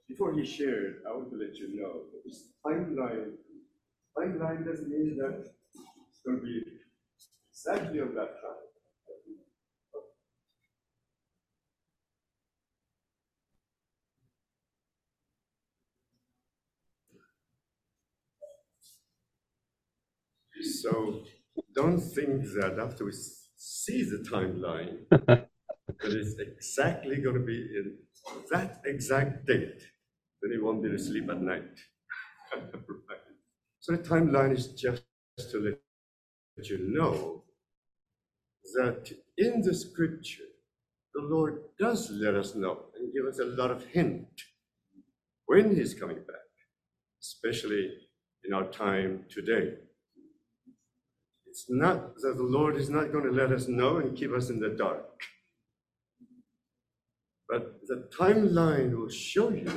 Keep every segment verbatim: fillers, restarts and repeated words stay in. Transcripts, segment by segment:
before he shared, I want to let you know this timeline. Timeline doesn't mean that it's going to be exactly on that time. So don't think that after we see the timeline, that it's exactly going to be in that exact date, then you won't be able to sleep at night. Right. So the timeline is just to let you know that in the scripture, the Lord does let us know and give us a lot of hint when he's coming back, especially in our time today. It's not that the Lord is not going to let us know and keep us in the dark, but the timeline will show you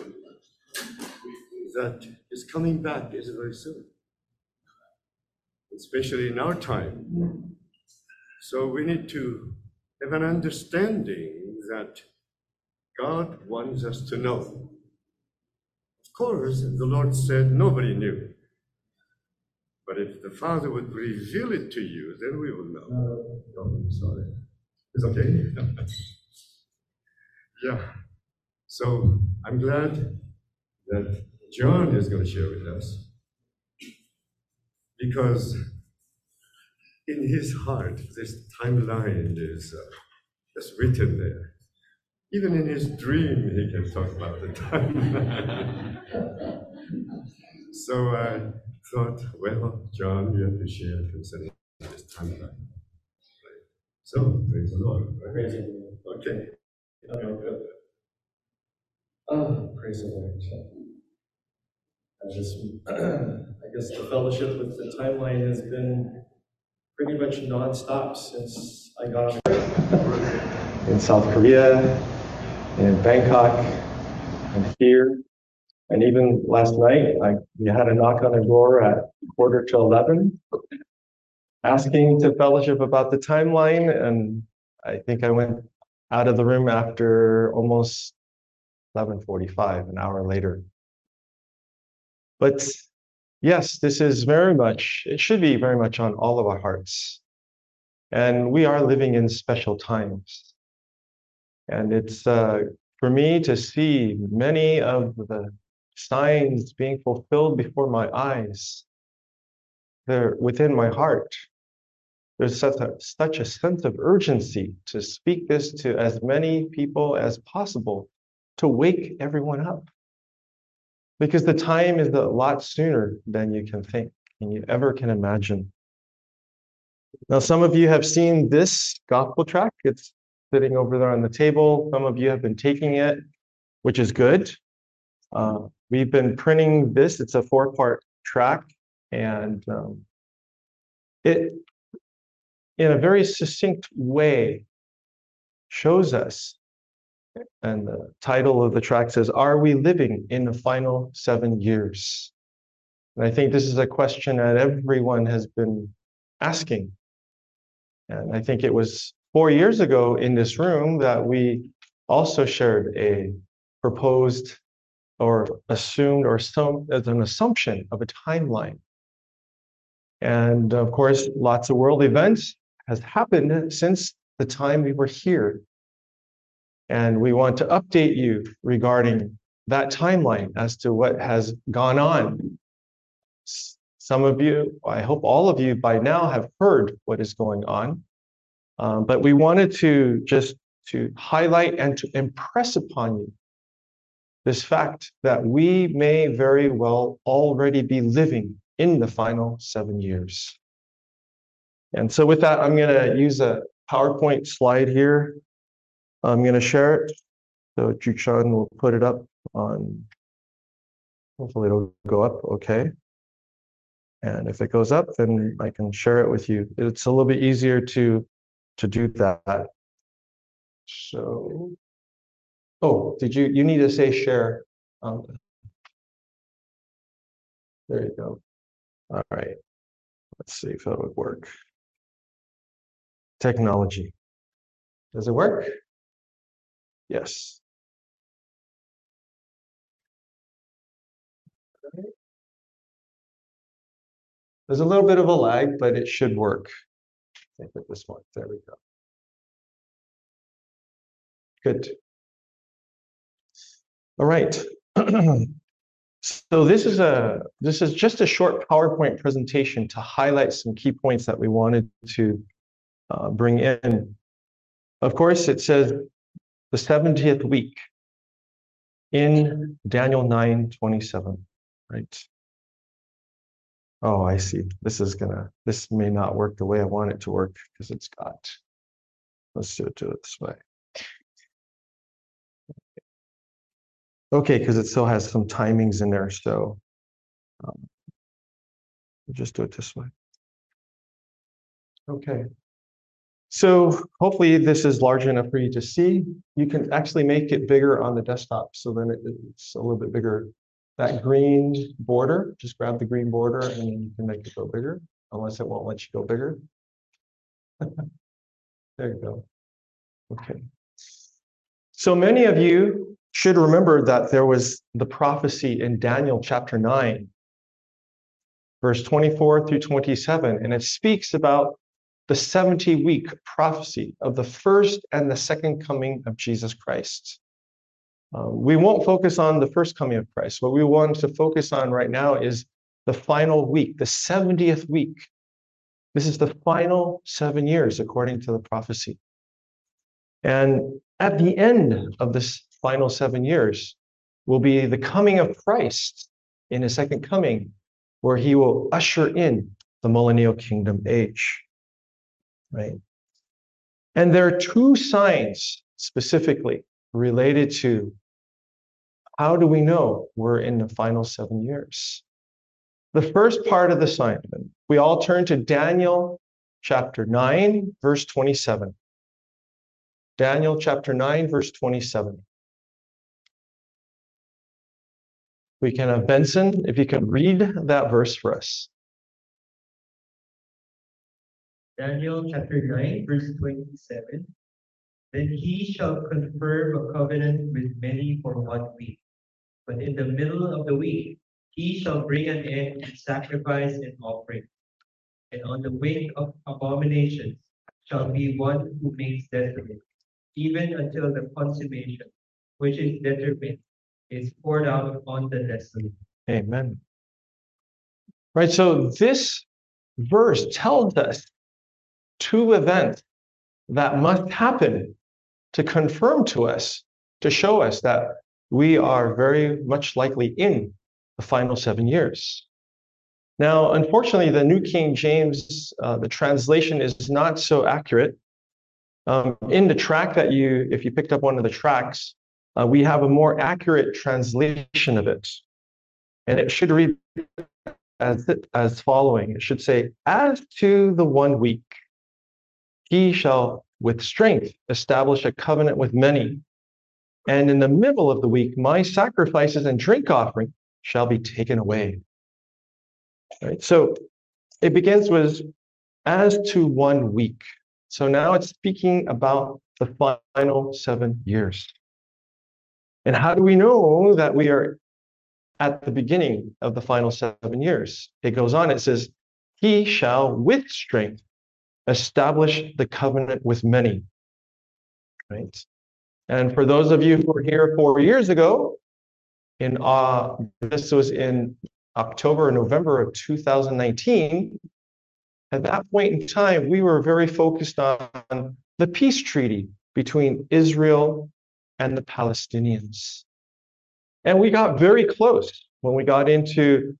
that his coming back is very soon, especially in our time. So we need to have an understanding that God wants us to know. Of course, the Lord said nobody knew. But if the Father would reveal it to you, then we will know. Oh, I'm sorry. It's okay? Yeah. So I'm glad that John is going to share with us, because in his heart, this timeline is uh, just written there. Even in his dream, he can talk about the timeline. So I thought, well, John, you have to share concerning this timeline. So, praise the Lord. Praise the Lord. Okay. Okay. Oh, praise the Lord. I, just, I guess the fellowship with the timeline has been pretty much nonstop since I got on in South Korea, in Bangkok, and here. And even last night, I we had a knock on the door at quarter to eleven, asking to fellowship about the timeline, and I think I went out of the room after almost eleven forty-five, an hour later. But yes, this is very much, it should be very much on all of our hearts. And we are living in special times. And it's uh, for me to see many of the signs being fulfilled before my eyes. They're within my heart. There's such a, such a sense of urgency to speak this to as many people as possible, to wake everyone up. Because the time is a lot sooner than you can think and you ever can imagine. Now, some of you have seen this gospel tract. It's sitting over there on the table. Some of you have been taking it, which is good. Uh, we've been printing this. It's a four-part tract, and um, it, in a very succinct way, shows us, and the title of the tract says, "Are we living in the final seven years?" And I think this is a question that everyone has been asking. And I think it was four years ago in this room that we also shared a proposed or assumed or some as an assumption of a timeline. And of course, lots of world events has happened since the time we were here. And we want to update you regarding that timeline as to what has gone on. Some of you, I hope all of you by now have heard what is going on. Um, but we wanted to just to highlight and to impress upon you this fact that we may very well already be living in the final seven years. And so with that, I'm going to use a PowerPoint slide here. I'm going to share it. So Juchan will put it up on, hopefully it'll go up okay. And if it goes up, then I can share it with you. It's a little bit easier to, to do that. So, oh, did you, you need to say share. Um, there you go. All right, let's see if that would work. Technology. Does it work? Yes. There's a little bit of a lag, but it should work. I think with this one, there we go. Good. All right. So this is a this is just a short PowerPoint presentation to highlight some key points that we wanted to uh, bring in. Of course, it says the seventieth week in Daniel nine twenty-seven, right? Oh, I see. This is gonna, this may not work the way I want it to work because it's got, let's do it, do it this way. Okay, because it still has some timings in there, so um, we'll just do it this way. Okay. So hopefully this is large enough for you to see. You can actually make it bigger on the desktop, so then it, it's a little bit bigger. That green border, just grab the green border and then you can make it go bigger, unless it won't let you go bigger. There you go. Okay. So many of you should remember that there was the prophecy in Daniel chapter nine, verse twenty-four through twenty-seven, and it speaks about the seventy week prophecy of the first and the second coming of Jesus Christ. Um, we won't focus on the first coming of Christ. What we want to focus on right now is the final week, the seventieth week. This is the final seven years according to the prophecy. And at the end of this final seven years will be the coming of Christ in his second coming, where he will usher in the millennial kingdom age. Right? And there are two signs specifically related to how do we know we're in the final seven years. The first part of the sign, we all turn to Daniel chapter nine, verse twenty-seven. Daniel chapter nine, verse twenty-seven. We can have Benson, if you could read that verse for us. Daniel chapter nine, verse twenty-seven. Then he shall confirm a covenant with many for one week. But in the middle of the week, he shall bring an end to sacrifice and offering. And on the wing of abominations shall be one who makes desolate, even until the consummation, which is determined, is poured out on the desolate. Amen. Right, so this verse tells us two events that must happen to confirm to us, to show us that we are very much likely in the final seven years. Now, unfortunately, the New King James, uh, the translation is not so accurate. Um, in the track that you, if you picked up one of the tracks, uh, we have a more accurate translation of it. And it should read as, as following. It should say, as to the one week, he shall with strength establish a covenant with many. And in the middle of the week, my sacrifices and drink offering shall be taken away. Right? So it begins with as to one week. So now it's speaking about the final seven years. And how do we know that we are at the beginning of the final seven years? It goes on, it says, he shall with strength establish the covenant with many. Right? And for those of you who were here four years ago, in uh, this was in October or November of two thousand nineteen, at that point in time, we were very focused on the peace treaty between Israel and the Palestinians. And we got very close when we got into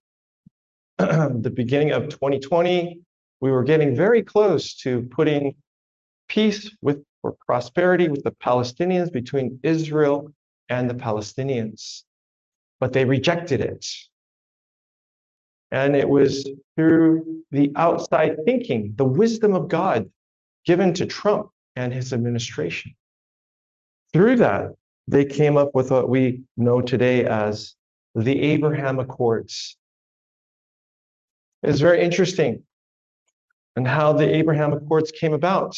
the beginning of twenty twenty. We were getting very close to putting peace with or prosperity with the Palestinians between Israel and the Palestinians. But they rejected it. And it was through the outside thinking, the wisdom of God given to Trump and his administration. Through that, they came up with what we know today as the Abraham Accords. It's very interesting and how the Abraham Accords came about.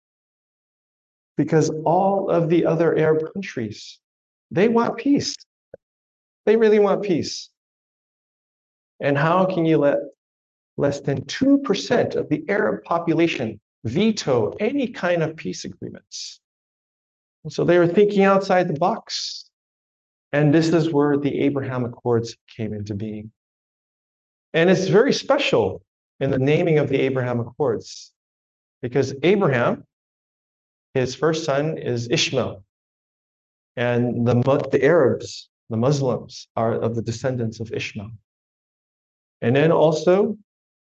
Because all of the other Arab countries, they want peace. They really want peace. And how can you let less than two percent of the Arab population veto any kind of peace agreements. And so they were thinking outside the box. And this is where the Abraham Accords came into being. And it's very special in the naming of the Abraham Accords, because Abraham, his first son is Ishmael. And the, the Arabs, the Muslims, are of the descendants of Ishmael. And then also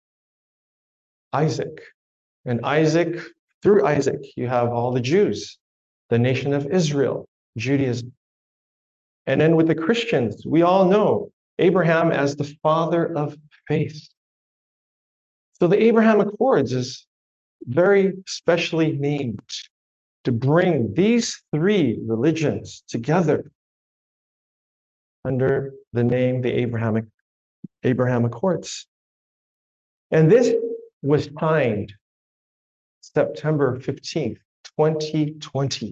Isaac. And Isaac, through Isaac, you have all the Jews, the nation of Israel, Judaism. And then with the Christians, we all know Abraham as the father of faith. So the Abraham Accords is very specially named to bring these three religions together under the name the Abrahamic Abraham Accords. And this was signed September fifteenth, twenty twenty.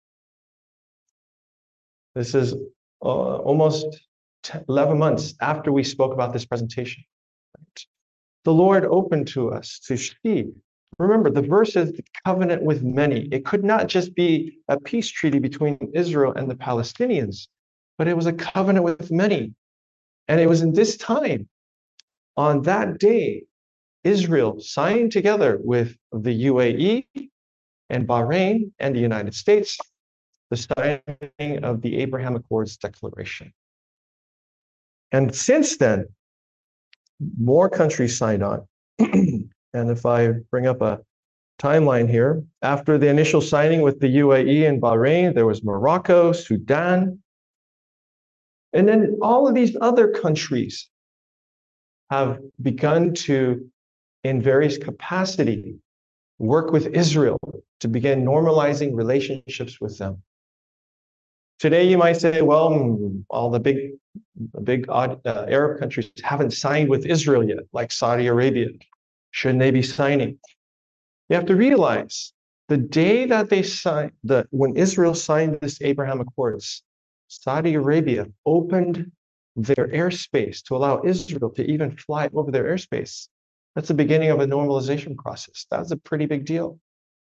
This is uh, almost eleven months after we spoke about this presentation. Right? The Lord opened to us to see. Remember, the verse is the covenant with many. It could not just be a peace treaty between Israel and the Palestinians, but it was a covenant with many. And it was in this time, on that day, Israel signed together with the U A E and Bahrain and the United States the signing of the Abraham Accords Declaration. And since then, more countries signed on. And if I bring up a timeline here, after the initial signing with the U A E and Bahrain, there was Morocco, Sudan, and then all of these other countries have begun to, in various capacity, work with Israel to begin normalizing relationships with them. Today, you might say, well, all the big, the big uh, Arab countries haven't signed with Israel yet, like Saudi Arabia. Shouldn't they be signing? You have to realize the day that they signed, the, when Israel signed this Abraham Accords, Saudi Arabia opened their airspace to allow Israel to even fly over their airspace. That's the beginning of a normalization process. That's a pretty big deal.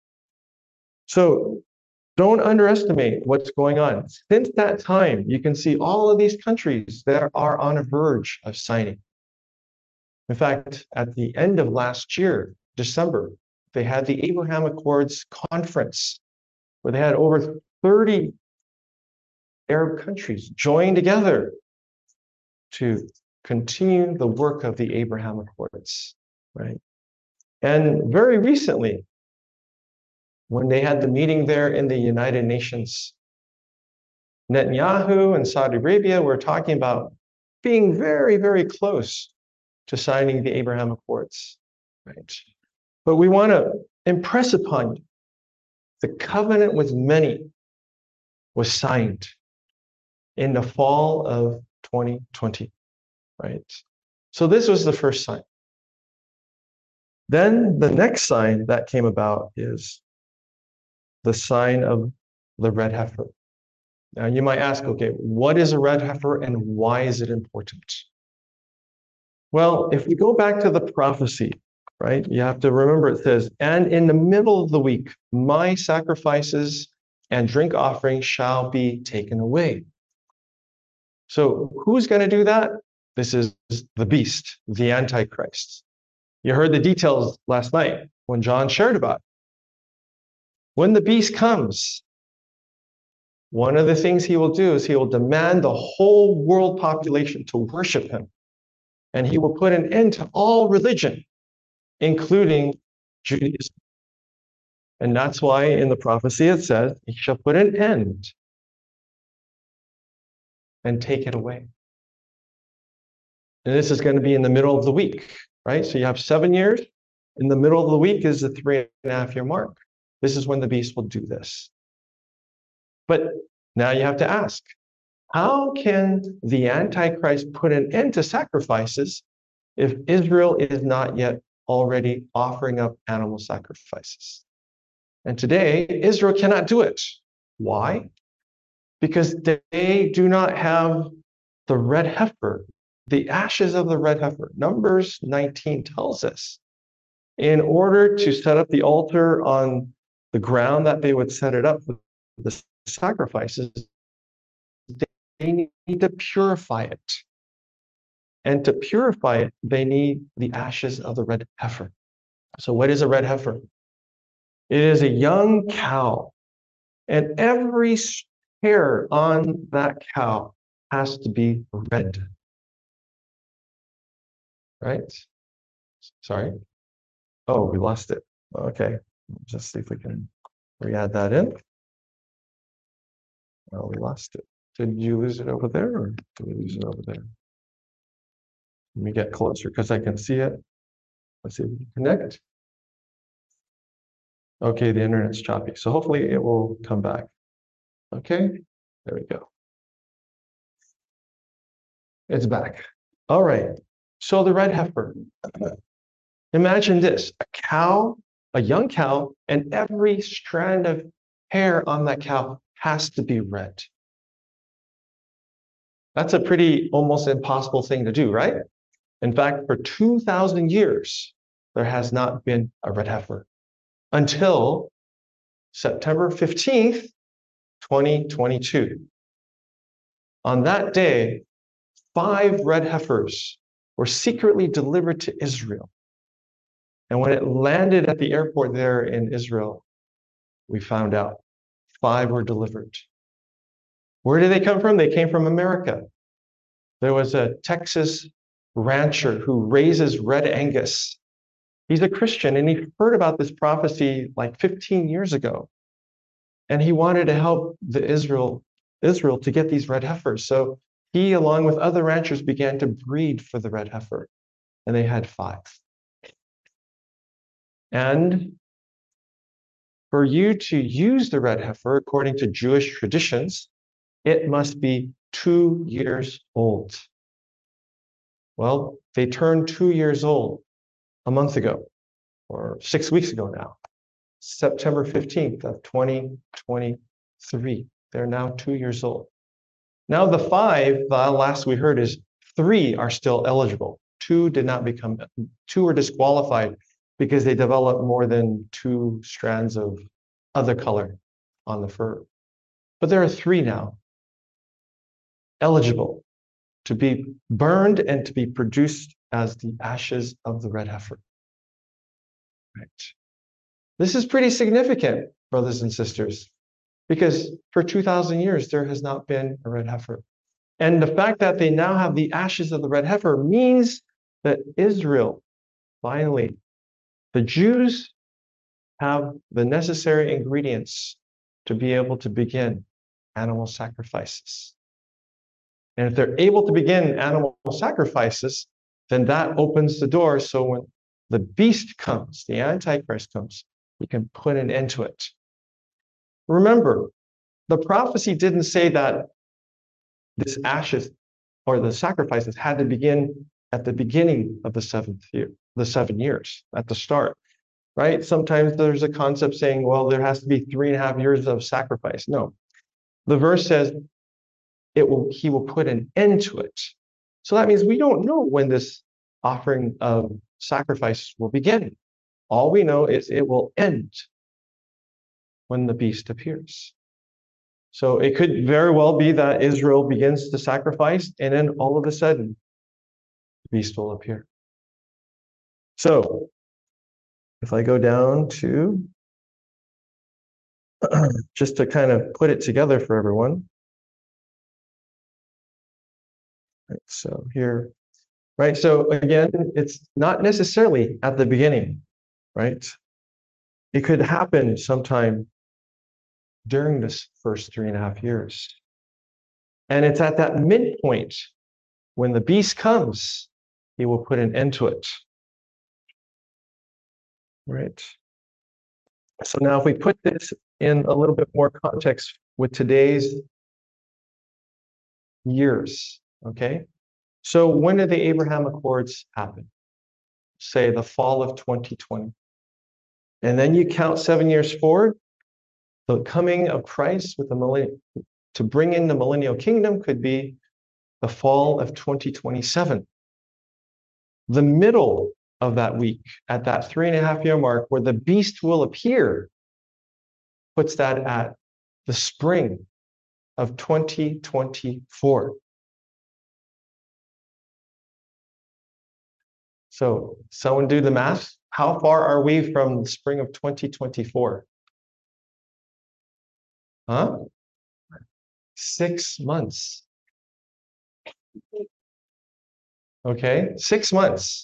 So don't underestimate what's going on. Since that time, you can see all of these countries that are on a verge of signing. In fact, at the end of last year, December, they had the Abraham Accords conference where they had over thirty Arab countries join together to continue the work of the Abraham Accords, right? And very recently, when they had the meeting there in the United Nations, Netanyahu and Saudi Arabia were talking about being very, very close to signing the Abraham Accords, right? But we want to impress upon you, the covenant with many was signed in the fall of twenty twenty, right? So this was the first sign. Then the next sign that came about is the sign of the red heifer. Now you might ask, okay, what is a red heifer and why is it important? Well, if we go back to the prophecy, right, you have to remember it says, and in the middle of the week, my sacrifices and drink offerings shall be taken away. So who's going to do that? This is the beast, the Antichrist. You heard the details last night when John shared about it. When the beast comes, one of the things he will do is he will demand the whole world population to worship him. And he will put an end to all religion, including Judaism. And that's why in the prophecy it says, he shall put an end and take it away. And this is going to be in the middle of the week, right? So you have seven years. In the middle of the week is the three and a half year mark. This is when the beast will do this. But now you have to ask, how can the Antichrist put an end to sacrifices if Israel is not yet already offering up animal sacrifices? And today, Israel cannot do it. Why? Because they do not have the red heifer the ashes of the red heifer. Numbers nineteen tells us, in order to set up the altar on the ground that they would set it up for the sacrifices, they need to purify it. And to purify it, they need the ashes of the red heifer. So what is a red heifer? It is a young cow, and every hair on that cow has to be red. Right? Sorry. Oh, we lost it. Okay. Just see if we can re-add that in. Oh, we lost it. Did you lose it over there, or did we lose it over there? Let me get closer because I can see it. Let's see if we can connect. Okay, the internet's choppy. So hopefully it will come back. Okay, there we go. It's back. All right. So the red heifer. Imagine this, a cow, a young cow, and every strand of hair on that cow has to be red. That's a pretty almost impossible thing to do, right? In fact, for two thousand years, there has not been a red heifer until September fifteenth, twenty twenty-two. On that day, five red heifers were secretly delivered to Israel. And when it landed at the airport there in Israel, we found out five were delivered. Where did they come from? They came from America. There was a Texas rancher who raises red Angus. He's a Christian, and he heard about this prophecy like fifteen years ago. And he wanted to help the Israel, Israel to get these red heifers. So he, along with other ranchers, began to breed for the red heifer. And they had five. And for you to use the red heifer, according to Jewish traditions, it must be two years old. Well, they turned two years old a month ago, or six weeks ago now, September fifteenth of twenty twenty-three. They're now two years old. Now the five, the last we heard is three are still eligible. Two did not become, two were disqualified because they developed more than two strands of other color on the fur. But there are three now eligible to be burned and to be produced as the ashes of the red heifer. Right. This is pretty significant, brothers and sisters, because for two thousand years, there has not been a red heifer. And the fact that they now have the ashes of the red heifer means that Israel, finally, the Jews have the necessary ingredients to be able to begin animal sacrifices. And if they're able to begin animal sacrifices, then that opens the door so when the beast comes, the Antichrist comes, he can put an end to it. Remember, the prophecy didn't say that this ashes or the sacrifices had to begin at the beginning of the seventh year, the seven years at the start, right? Sometimes there's a concept saying, well, there has to be three and a half years of sacrifice. No, the verse says it will, he will put an end to it. So that means we don't know when this offering of sacrifice will begin. All we know is it will end when the beast appears. So it could very well be that Israel begins to sacrifice, and then all of a sudden, the beast will appear. So if I go down to, just to kind of put it together for everyone. Right, so here, right? So again, it's not necessarily at the beginning, right? It could happen sometime during this first three and a half years. And it's at that midpoint when the beast comes, he will put an end to it. Right. So now if we put this in a little bit more context with today's years, okay? So when did the Abraham Accords happen? Say the fall of twenty twenty. And then you count seven years forward, the coming of Christ with the millennium, to bring in the millennial kingdom could be the fall of twenty twenty-seven. The middle of that week, at that three and a half year mark where the beast will appear, puts that at the spring of twenty twenty-four. So someone do the math. How far are we from the spring of twenty twenty-four? Huh? Six months. Okay, six months.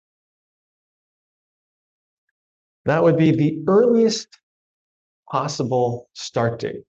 That would be the earliest possible start date.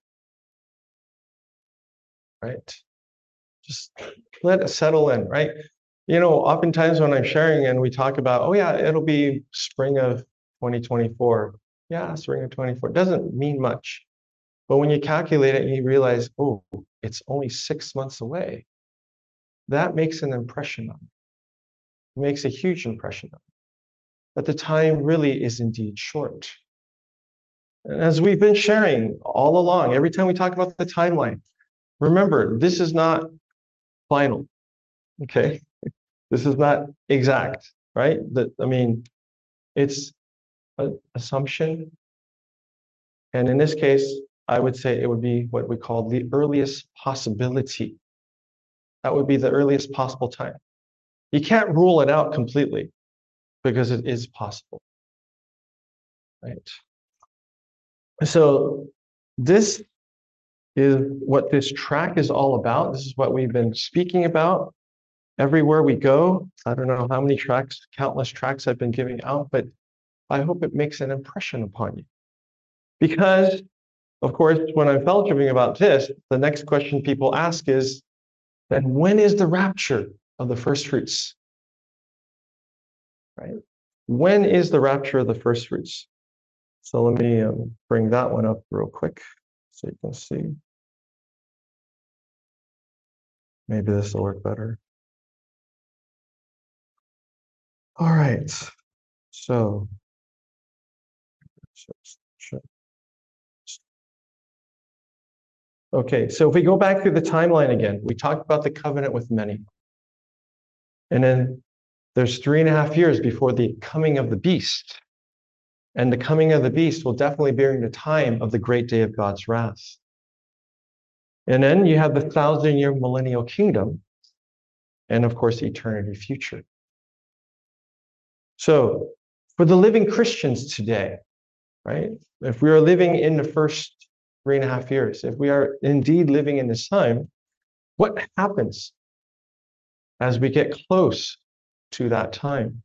Right? Just let it settle in, right? You know, oftentimes when I'm sharing and we talk about, oh yeah, it'll be spring of twenty twenty-four. Yeah, spring of twenty-four. It doesn't mean much. But when you calculate it and you realize, oh, it's only six months away, that makes an impression on you. It makes a huge impression on you. But the time really is indeed short. And as we've been sharing all along, every time we talk about the timeline, remember, this is not final, okay? This is not exact, right? That, I mean, it's an assumption. And in this case, I would say it would be what we call the earliest possibility. That would be the earliest possible time. You can't rule it out completely because it is possible, right? So this is what this track is all about. This is what we've been speaking about everywhere we go. I don't know how many tracks, countless tracks I've been giving out, but I hope it makes an impression upon you. Because, of course, when I'm fellowshipping about this, the next question people ask is, then when is the rapture of the first fruits? Right? When is the rapture of the first fruits? So let me um, bring that one up real quick so you can see. Maybe this will work better. All right. So, okay, so if we go back through the timeline again, we talked about the covenant with many. And then there's three and a half years before the coming of the beast. And the coming of the beast will definitely be during the time of the great day of God's wrath. And then you have the thousand year millennial kingdom, and of course, eternity future. So for the living Christians today, right? If we are living in the first three and a half years, if we are indeed living in this time, what happens as we get close to that time?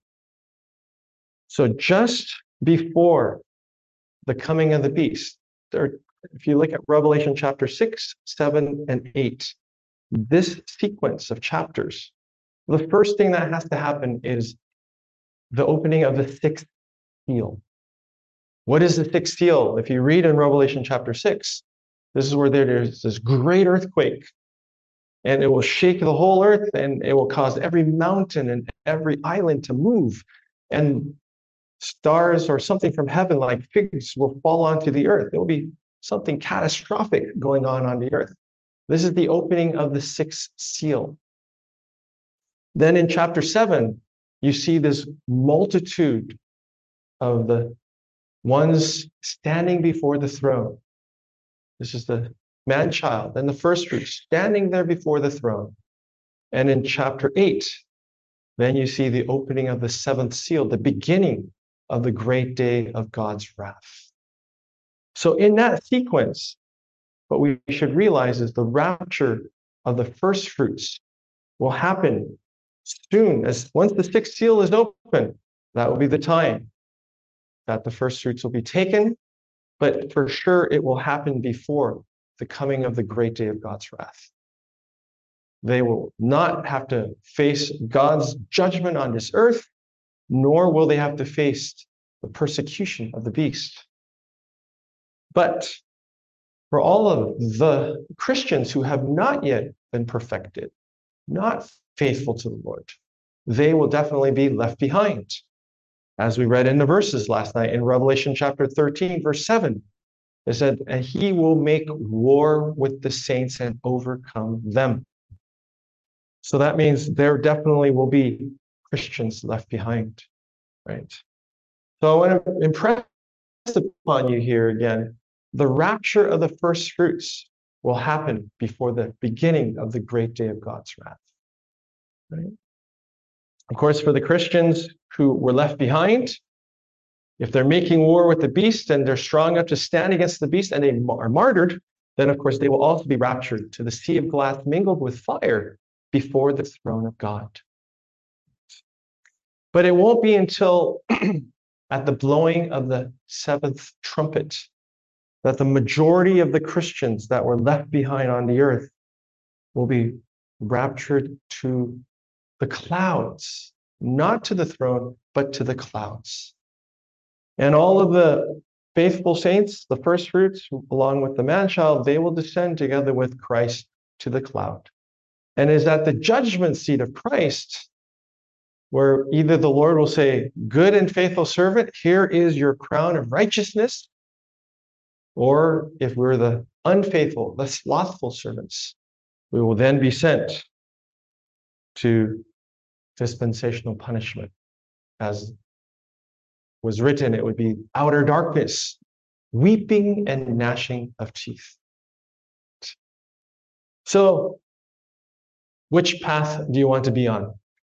So just before the coming of the beast, there, if you look at Revelation chapter six, seven, and eight, this sequence of chapters, the first thing that has to happen is the opening of the sixth seal. What is the sixth seal? If you read in Revelation chapter six, this is where there's this great earthquake, and it will shake the whole earth, and it will cause every mountain and every island to move, and stars or something from heaven like figs will fall onto the earth. It will be something catastrophic going on on the earth. This is the opening of the sixth seal. Then in chapter seven, you see this multitude of the ones standing before the throne. This is the man-child and the first fruits standing there before the throne. And in chapter eight, then you see the opening of the seventh seal, the beginning of the great day of God's wrath. So in that sequence, what we should realize is the rapture of the first fruits will happen soon. As once the sixth seal is open, that will be the time that the first fruits will be taken, but for sure it will happen before the coming of the great day of God's wrath. They will not have to face God's judgment on this earth, nor will they have to face the persecution of the beast. But for all of the Christians who have not yet been perfected, not faithful to the Lord, they will definitely be left behind. As we read in the verses last night in Revelation chapter thirteen, verse seven, it said, and he will make war with the saints and overcome them. So that means there definitely will be Christians left behind, right? So I want to impress upon you here again, the rapture of the first fruits will happen before the beginning of the great day of God's wrath. Right? Of course, for the Christians who were left behind, if they're making war with the beast and they're strong enough to stand against the beast and they are martyred, then of course they will also be raptured to the sea of glass mingled with fire before the throne of God. But it won't be until at the blowing of the seventh trumpet that the majority of the Christians that were left behind on the earth will be raptured to the clouds, not to the throne, but to the clouds. And all of the faithful saints, the first fruits, along with the man-child, they will descend together with Christ to the cloud. And is at the judgment seat of Christ, where either the Lord will say, good and faithful servant, here is your crown of righteousness, or if we're the unfaithful, the slothful servants, we will then be sent to dispensational punishment. As was written, it would be outer darkness, weeping and gnashing of teeth. So, which path do you want to be on?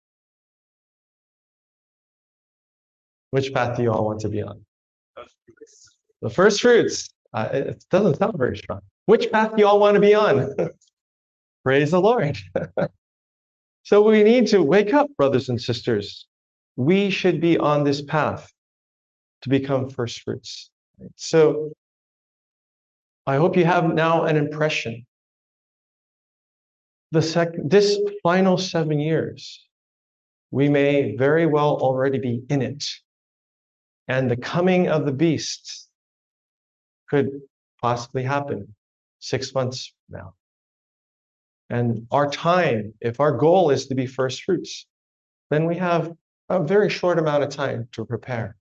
Which path do you all want to be on? The first fruits. Uh, it doesn't sound very strong. Which path do you all want to be on? Praise the Lord. So we need to wake up, brothers and sisters. We should be on this path to become first fruits. So I hope you have now an impression. The sec this final seven years, we may very well already be in it. And the coming of the beast could possibly happen six months from now. And our time, if our goal is to be first fruits, then we have a very short amount of time to prepare.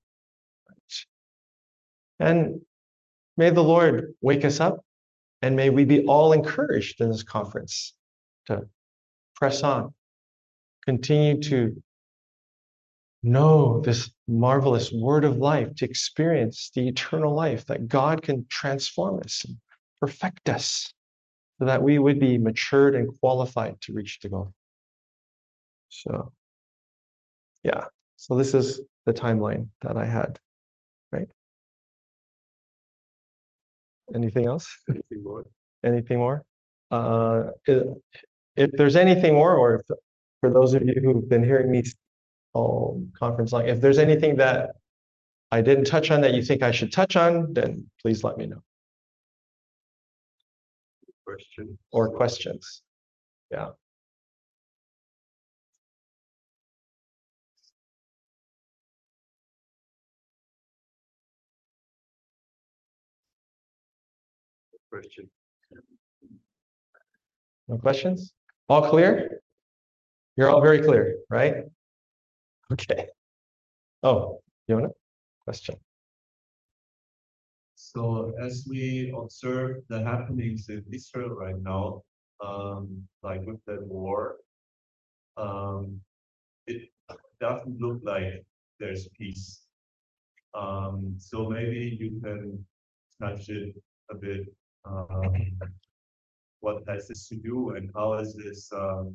And may the Lord wake us up, and may we be all encouraged in this conference to press on, continue to know this marvelous word of life, to experience the eternal life, that God can transform us and perfect us so that we would be matured and qualified to reach the goal. So, yeah, so this is the timeline that I had, right? Anything else? Anything more? Anything more? Uh, if, if there's anything more, or if, for those of you who've been hearing me all conference long, if there's anything that I didn't touch on that you think I should touch on, then please let me know. Question? Or questions. Yeah. Question. No questions? All clear? You're all very clear, right? Okay. Oh, Yona, question. So as we observe the happenings in Israel right now, um, like with the war, um, it doesn't look like there's peace. Um, so maybe you can touch it a bit. Um, what has this to do, and how is this um,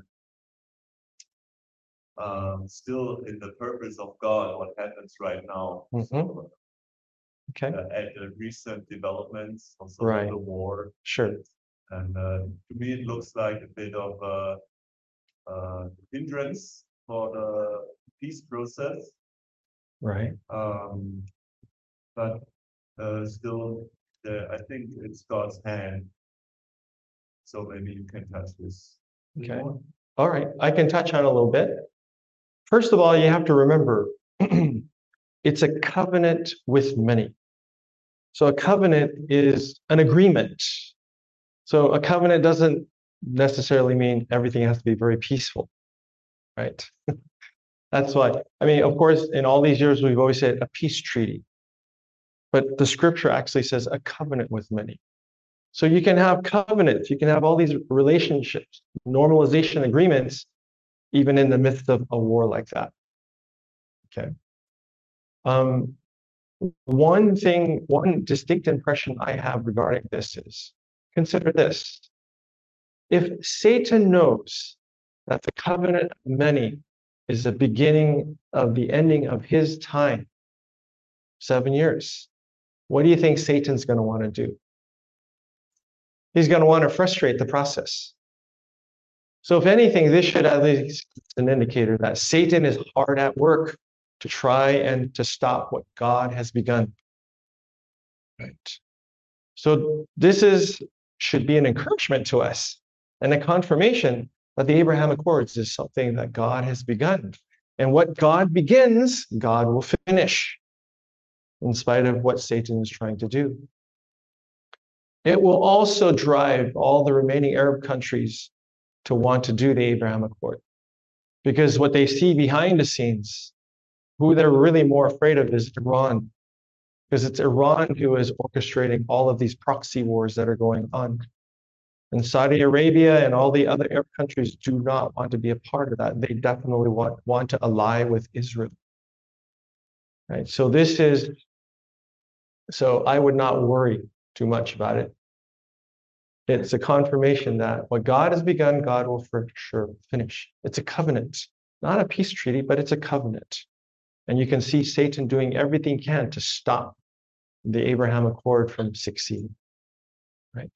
um, still in the purpose of God? What happens right now? Mm-hmm. So, Okay. uh, at the recent developments, also Right. the war. Sure. And uh, to me, it looks like a bit of a, a hindrance for the peace process. Right. Um, but uh, still, the, I think it's God's hand. So maybe you can touch this. Okay. All right. I can touch on a little bit. First of all, you have to remember it's a covenant with many. So a covenant is an agreement. So a covenant doesn't necessarily mean everything has to be very peaceful, right? That's why, I mean, of course, in all these years, we've always said a peace treaty. But the scripture actually says a covenant with many. So you can have covenants, you can have all these relationships, normalization agreements, even in the midst of a war like that. Okay. Um, one thing, one distinct impression I have regarding this is, consider this. If Satan knows that the covenant of many is the beginning of the ending of his time, seven years, what do you think Satan's going to want to do? He's going to want to frustrate the process. So if anything, this should at least be an indicator that Satan is hard at work to try and to stop what God has begun. Right. So this is should be an encouragement to us and a confirmation that the Abraham Accords is something that God has begun. And what God begins, God will finish, in spite of what Satan is trying to do. It will also drive all the remaining Arab countries to want to do the Abraham Accord. Because what they see behind the scenes, who they're really more afraid of is Iran. Because it's Iran who is orchestrating all of these proxy wars that are going on. And Saudi Arabia and all the other Arab countries do not want to be a part of that. They definitely want, want to ally with Israel. Right? So this is, so I would not worry too much about it. It's a confirmation that what God has begun, God will for sure finish. It's a covenant, not a peace treaty, but it's a covenant. And you can see Satan doing everything he can to stop the Abraham Accord from succeeding. Right?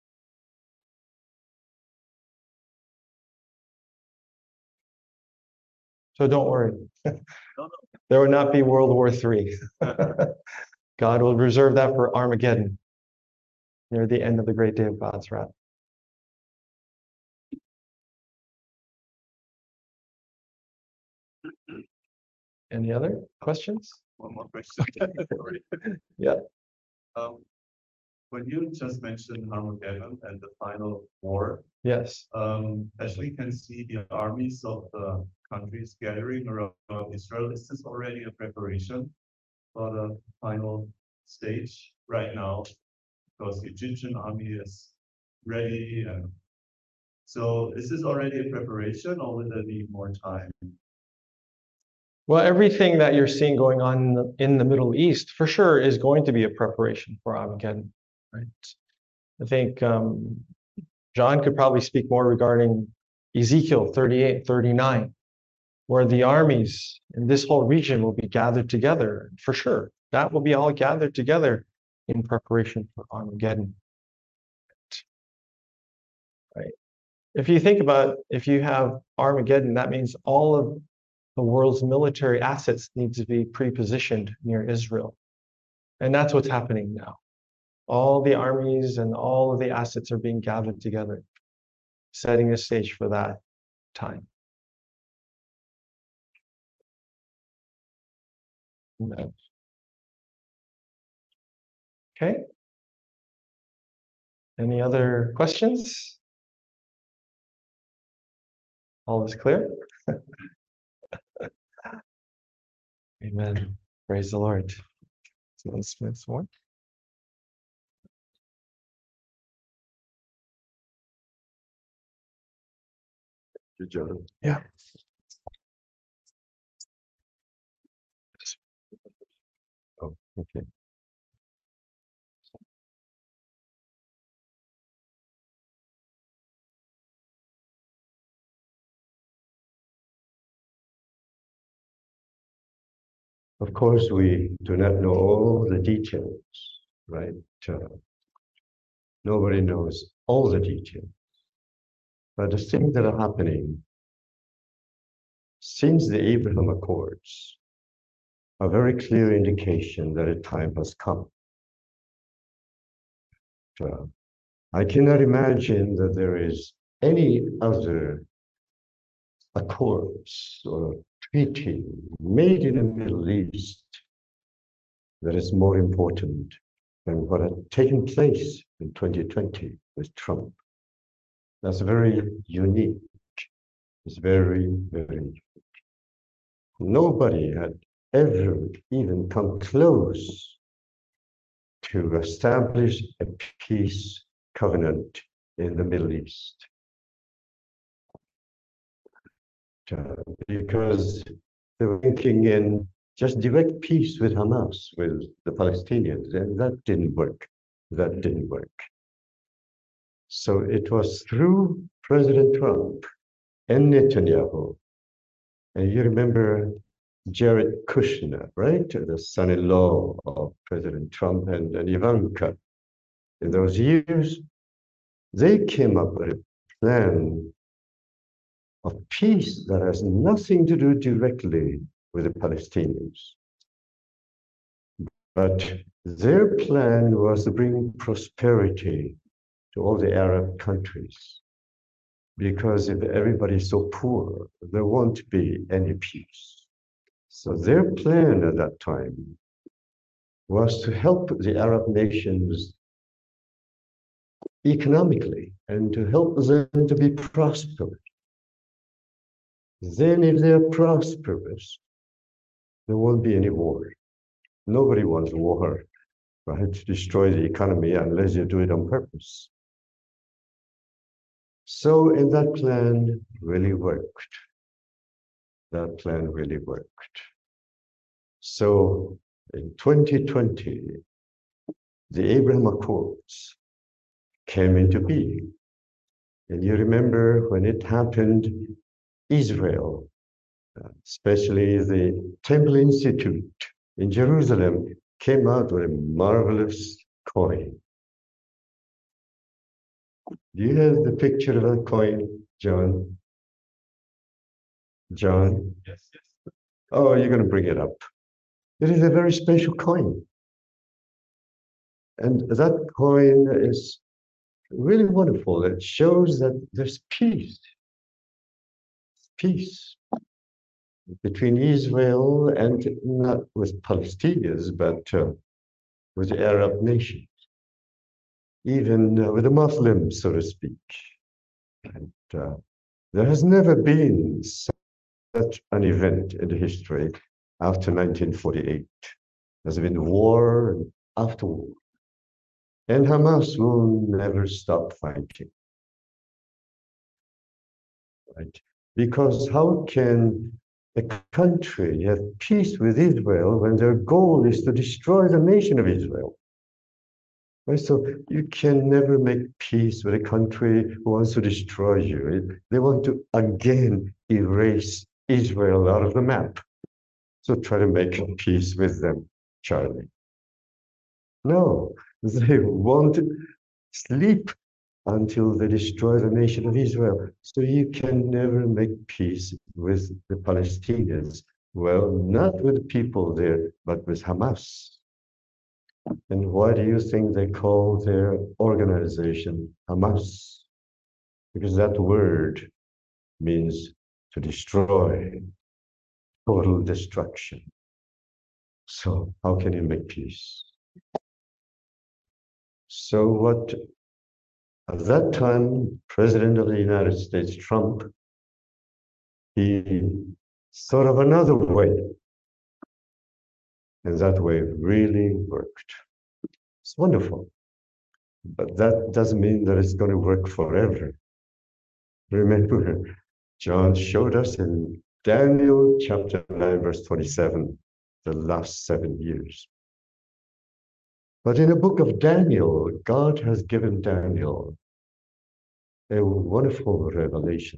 So don't worry. There will not be World War Three. God will reserve that for Armageddon, near the end of the great day of God's wrath. Any other questions? One more question. Sorry. Yeah. Um, when you just mentioned Armageddon and the final war, Yes. um, as we can see the armies of the countries gathering around Israel. Is this already a preparation for the final stage right now? Because the Egyptian army is ready, and so is this already a preparation, or will there be more time? Well, everything that you're seeing going on in the, in the Middle East, for sure, is going to be a preparation for Armageddon, right? I think um, John could probably speak more regarding Ezekiel thirty-eight, thirty-nine, where the armies in this whole region will be gathered together, for sure. That will be all gathered together in preparation for Armageddon. Right? If you think about, if you have Armageddon, that means all of the world's military assets need to be pre-positioned near Israel. And that's what's happening now. All the armies and all of the assets are being gathered together, setting the stage for that time. Okay. Any other questions? All is clear? Amen. Praise the Lord. Someone Smith, more? Good job. Yeah. Oh, okay. Of course, we do not know all the details, right? Uh, nobody knows all the details. But the things that are happening since the Abraham Accords are very clear indication that a time has come. Uh, I cannot imagine that there is any other accords or treaty made in the Middle East that is more important than what had taken place in twenty twenty with Trump. That's very unique. It's very, very unique. Nobody had ever even come close to establish a peace covenant in the Middle East. uh, because they were thinking in just direct peace with Hamas, with the Palestinians, and that didn't work. That didn't work. So it was through President Trump and Netanyahu, and you remember Jared Kushner, right? The son-in-law of President Trump and, and Ivanka. In those years, they came up with a plan of peace that has nothing to do directly with the Palestinians. But their plan was to bring prosperity to all the Arab countries. Because if everybody's so poor, there won't be any peace. So their plan at that time was to help the Arab nations economically and to help them to be prosperous. Then if they're prosperous, there won't be any war. Nobody wants war, right? To destroy the economy unless you do it on purpose. So, and that plan really worked. That plan really worked. So, in twenty twenty, the Abraham Accords came into being. And you remember when it happened, Israel, especially the Temple Institute in Jerusalem, came out with a marvelous coin. Do you have the picture of that coin, John? John? Yes, yes. Oh, you're going to bring it up. It is a very special coin. And that coin is really wonderful. It shows that there's peace. Peace between Israel and not with Palestinians, but uh, with the Arab nations, even uh, with the Muslims, so to speak. And uh, there has never been such an event in history after nineteen forty-eight. There's been war and after war. And Hamas will never stop fighting. Right? Because how can a country have peace with Israel when their goal is to destroy the nation of Israel? Right? So you can never make peace with a country who wants to destroy you. They want to again erase Israel out of the map. So try to make peace with them, Charlie. No, they won't sleep until they destroy the nation of Israel. So you can never make peace with the Palestinians. Well, not with people there, but with Hamas. And why do you think they call their organization Hamas? Because that word means to destroy, total destruction. So how can you make peace? So what, at that time, President of the United States, Trump, he thought of another way. And that way really worked. It's wonderful. But that doesn't mean that it's going to work forever. Remember, John showed us in Daniel chapter nine, verse twenty-seven, the last seven years. But in the book of Daniel, God has given Daniel a wonderful revelation.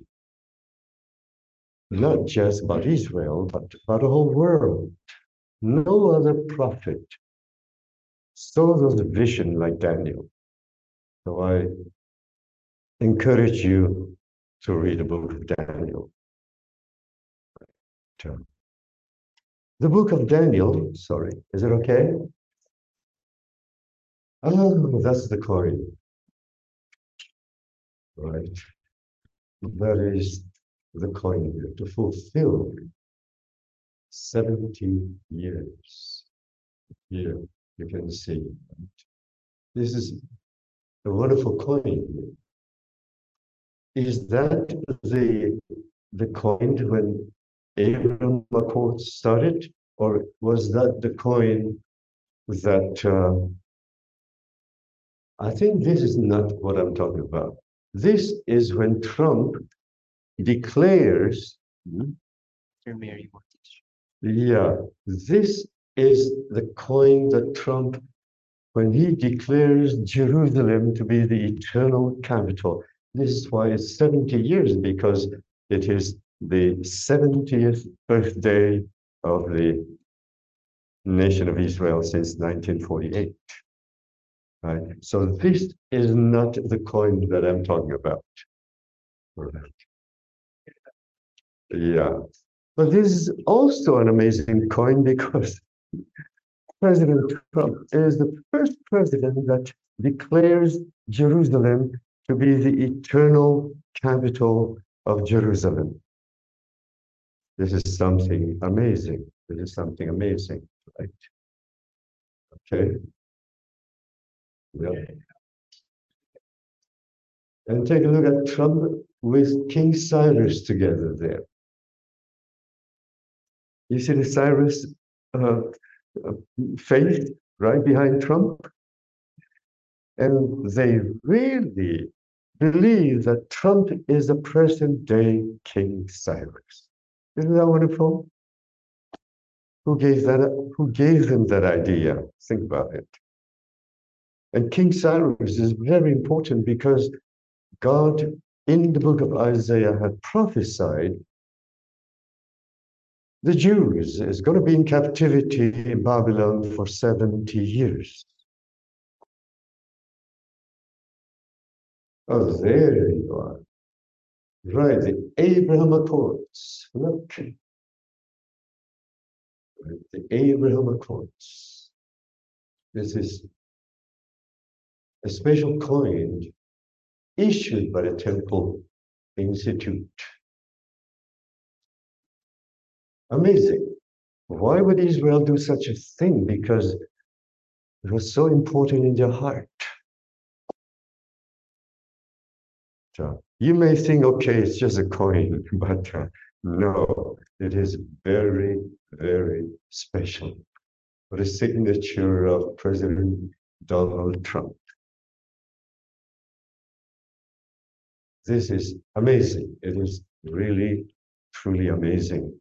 Not just about Israel, but about the whole world. No other prophet saw those vision like Daniel. So I encourage you to read the book of Daniel. The book of Daniel, sorry, is it okay? Oh, that's the coin. Right. That is the coin here to fulfill seventy years. Here you can see. This is a wonderful coin. Is that the the coin when Abraham Accord started, or was that the coin that? Uh, I think this is not what I'm talking about. This is when Trump declares Hmm? Sir Mary Mortgage. Yeah, this is the coin that Trump, when he declares Jerusalem to be the eternal capital. This is why it's seventy years, because it is the seventieth birthday of the nation of Israel since nineteen forty-eight. Right? So this is not the coin that I'm talking about. Right. Yeah. But this is also an amazing coin because President Trump is the first president that declares Jerusalem to be the eternal capital of Jerusalem. This is something amazing. This is something amazing, right? Okay. Yeah. And take a look at Trump with King Cyrus together there. You see the Cyrus uh, uh, face right behind Trump? And they really believe that Trump is a present day King Cyrus. Isn't that wonderful? Who gave that? Who gave them that idea? Think about it. And King Cyrus is very important because God, in the book of Isaiah, had prophesied the Jews is going to be in captivity in Babylon for seventy years. Oh, there you are. Right, the Abraham Accords. Look. Right, the Abraham Accords. This is a special coin issued by the Temple Institute. Amazing. Why would Israel do such a thing? Because it was so important in their heart. So you may think, okay, it's just a coin, but uh, no, it is very, very special for the signature of President Donald Trump. This is amazing. It is really, truly amazing.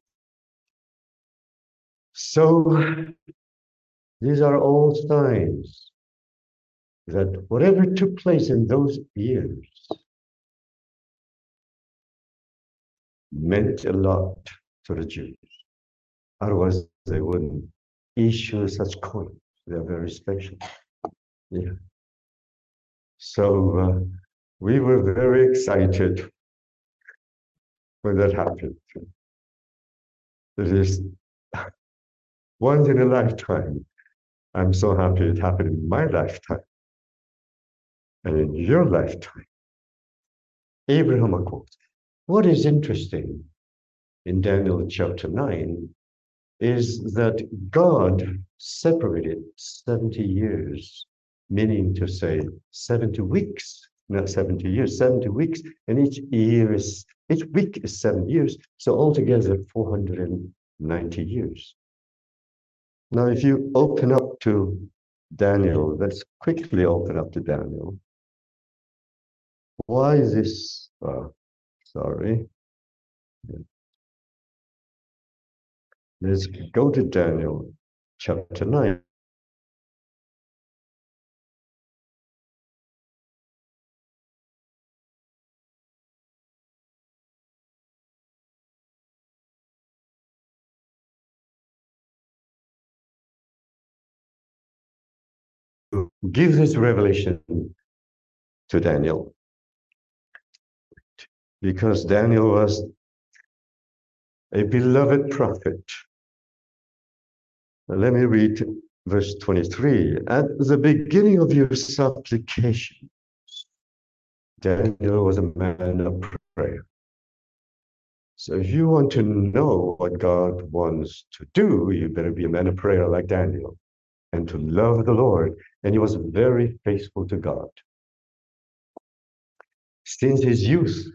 So these are all signs that whatever took place in those years meant a lot to the Jews. Otherwise, they wouldn't issue such coins. They're very special. Yeah. So uh, we were very excited when that happened. It is once in a lifetime. I'm so happy it happened in my lifetime and in your lifetime. Abraham Accords. What is interesting in Daniel chapter nine is that God separated seventy years, meaning to say seventy weeks, not seventy years, seventy weeks, and each year is, each week is seven years, so altogether four hundred ninety years. Now, if you open up to Daniel, let's quickly open up to Daniel. Why is this? Uh, sorry. Let's go to Daniel chapter nine. Give this revelation to Daniel, because Daniel was a beloved prophet. Now, let me read verse twenty-three. At the beginning of your supplication, Daniel was a man of prayer. So if you want to know what God wants to do, you better be a man of prayer like Daniel and to love the Lord. And he was very faithful to God since his youth.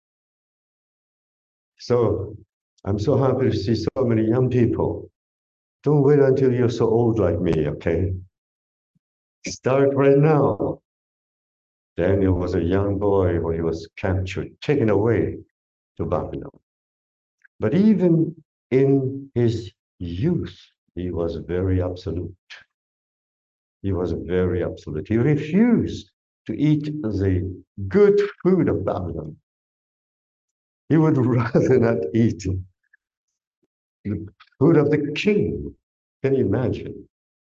So I'm so happy to see so many young people. Don't wait until you're so old like me, okay? Start right now. Daniel was a young boy when he was captured, taken away to Babylon. But even in his youth, he was very absolute. He was very absolute. He refused to eat the good food of Babylon. He would rather not eat the food of the king. Can you imagine?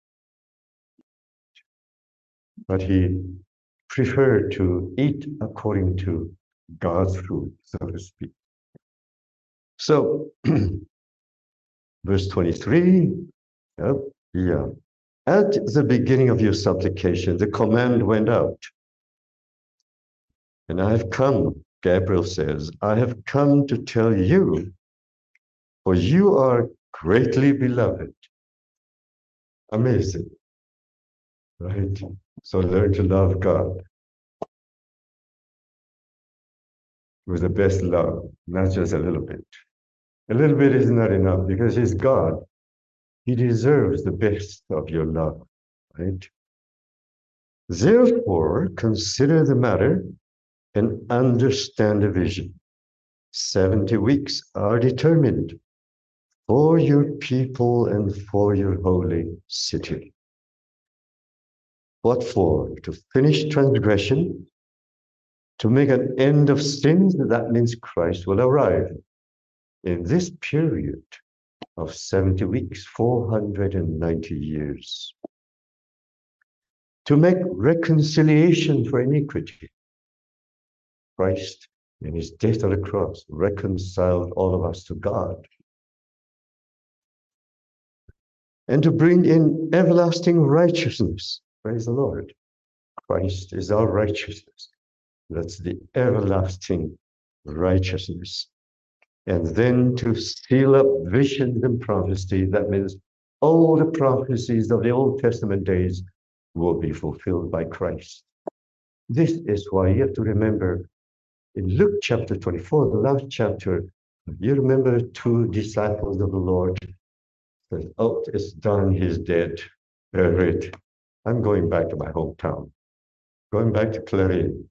But he preferred to eat according to God's food, so to speak. So, verse twenty-three, yep, yeah. At the beginning of your supplication, the command went out. And I have come, Gabriel says, I have come to tell you, for you are greatly beloved. Amazing, right? So learn to love God with the best love, not just a little bit. A little bit is not enough because he's God. He deserves the best of your love, right? Therefore, consider the matter and understand the vision. seventy weeks are determined for your people and for your holy city. What for? To finish transgression, to make an end of sins. That means Christ will arrive in this period of seventy weeks, four hundred ninety years. To make reconciliation for iniquity. Christ, in his death on the cross, reconciled all of us to God. And to bring in everlasting righteousness. Praise the Lord. Christ is our righteousness. That's the everlasting righteousness. And then to seal up visions and prophecy. That means all the prophecies of the Old Testament days will be fulfilled by Christ. This is why you have to remember in Luke chapter twenty-four, the last chapter, you remember the two disciples of the Lord. Says, oh, it's done, he's dead, buried. I'm going back to my hometown, going back to Clarion.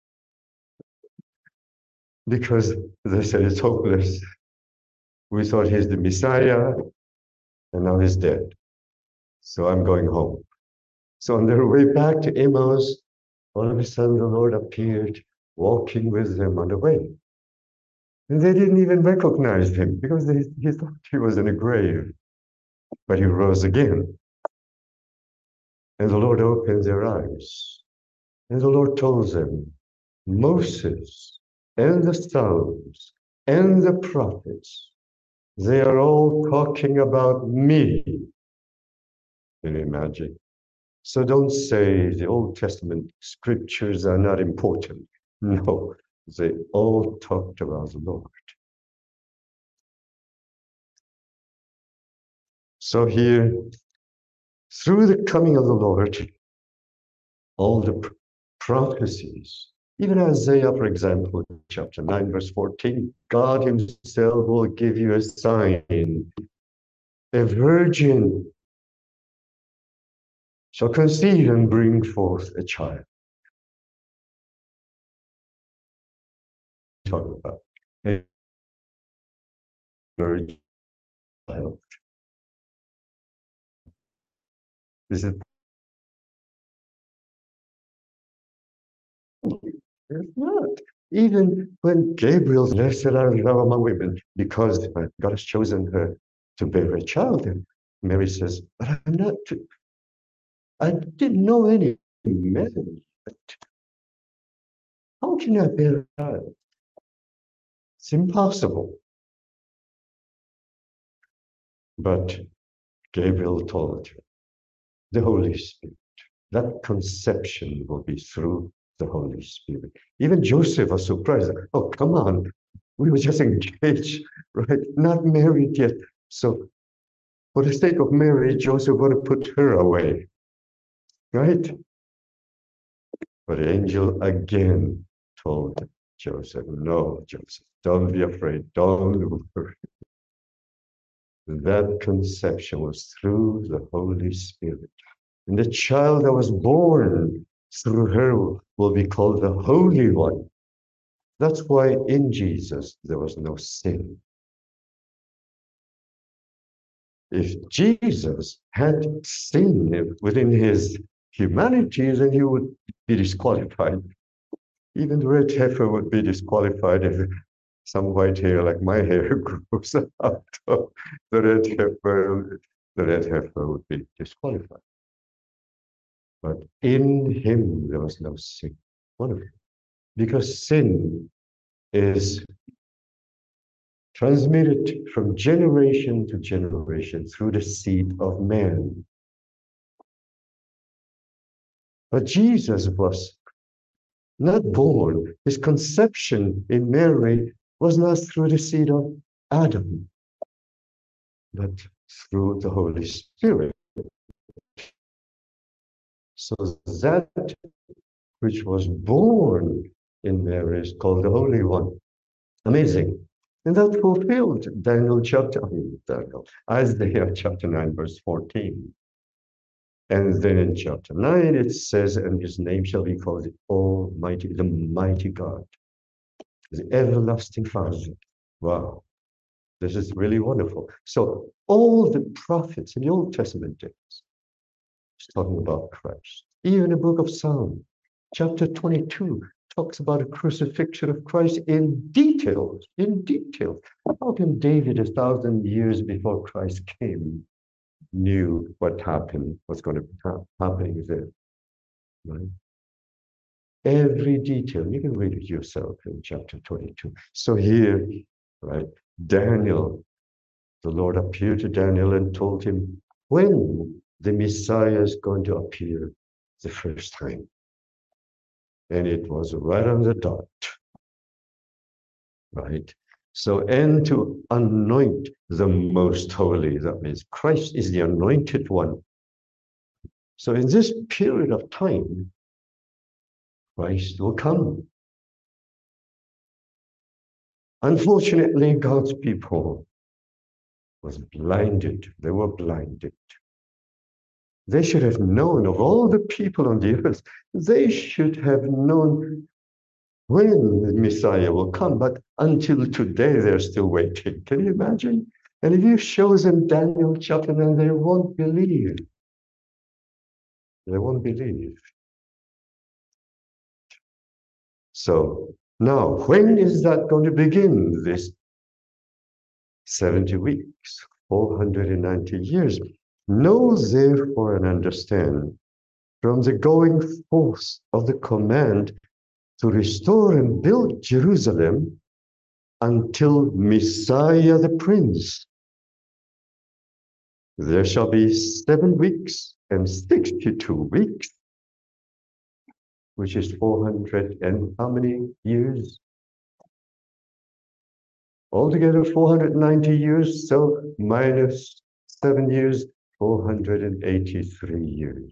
Because they said it's hopeless. We thought he's the Messiah, and now he's dead. So I'm going home. So on their way back to Emmaus, all of a sudden the Lord appeared, walking with them on the way. And they didn't even recognize him because they, he thought he was in a grave. But he rose again. And the Lord opened their eyes. And the Lord told them, Moses and the Psalms and the prophets, they are all talking about me. Can you imagine? So don't say the Old Testament scriptures are not important. No, they all talked about the Lord. So here, through the coming of the Lord, all the prophecies, even Isaiah, for example, chapter nine, verse fourteen, God himself will give you a sign. A virgin shall conceive and bring forth a child. Talk about a virgin child. Is it? It's not. Even when Gabriel blessed are thou among women, because God has chosen her to bear a child, and Mary says, but I'm not, to, I didn't know any man. How can I bear a child? It's impossible. But Gabriel told her, the Holy Spirit, that conception will be through the Holy Spirit. Even Joseph was surprised. Oh, come on. We were just engaged, right? Not married yet. So for the sake of Mary, Joseph would have put her away, right? But the angel again told Joseph, no, Joseph, don't be afraid. Don't worry. That conception was through the Holy Spirit. And the child that was born through her will be called the Holy One. That's why in Jesus there was no sin. if Jesus had sin within his humanity, then he would be disqualified. Even the red heifer would be disqualified if some white hair like my hair grows out of the red heifer, the red heifer would be disqualified. But in him there was no sin. Wonderful. Because sin is transmitted from generation to generation through the seed of man. But Jesus was not born, his conception in Mary was not through the seed of Adam, but through the Holy Spirit. So that which was born in Mary is called the Holy One. Amazing. And that fulfilled Daniel chapter, I mean, Daniel, Isaiah chapter nine, verse fourteen. And then in chapter nine, it says, and his name shall be called the Almighty, the Mighty God, the Everlasting Father. Wow, this is really wonderful. So all the prophets in the Old Testament days is talking about Christ. Even the book of Psalm, chapter twenty-two, talks about the crucifixion of Christ in details, in detail. How can David, a thousand years before Christ came, knew what happened, what's going to be happening there, right? Every detail, you can read it yourself in chapter twenty-two. So here, right, Daniel, the Lord appeared to Daniel and told him when the Messiah is going to appear the first time. And it was right on the dot, right? So, and to anoint the most holy, that means Christ is the anointed one. So in this period of time, Christ will come. Unfortunately, God's people was blinded. They were blinded. They should have known of all the people on the earth, they should have known when the Messiah will come, but until today, they're still waiting. Can you imagine? And if you show them Daniel chapter nine, they won't believe. They won't believe. So now, when is that going to begin? This seventy weeks, four hundred ninety years. Know therefore and understand from the going forth of the command to restore and build Jerusalem until Messiah the Prince. There shall be seven weeks and sixty-two weeks, which is four hundred and how many years? Altogether four hundred ninety years, so minus seven years, four hundred eighty-three years.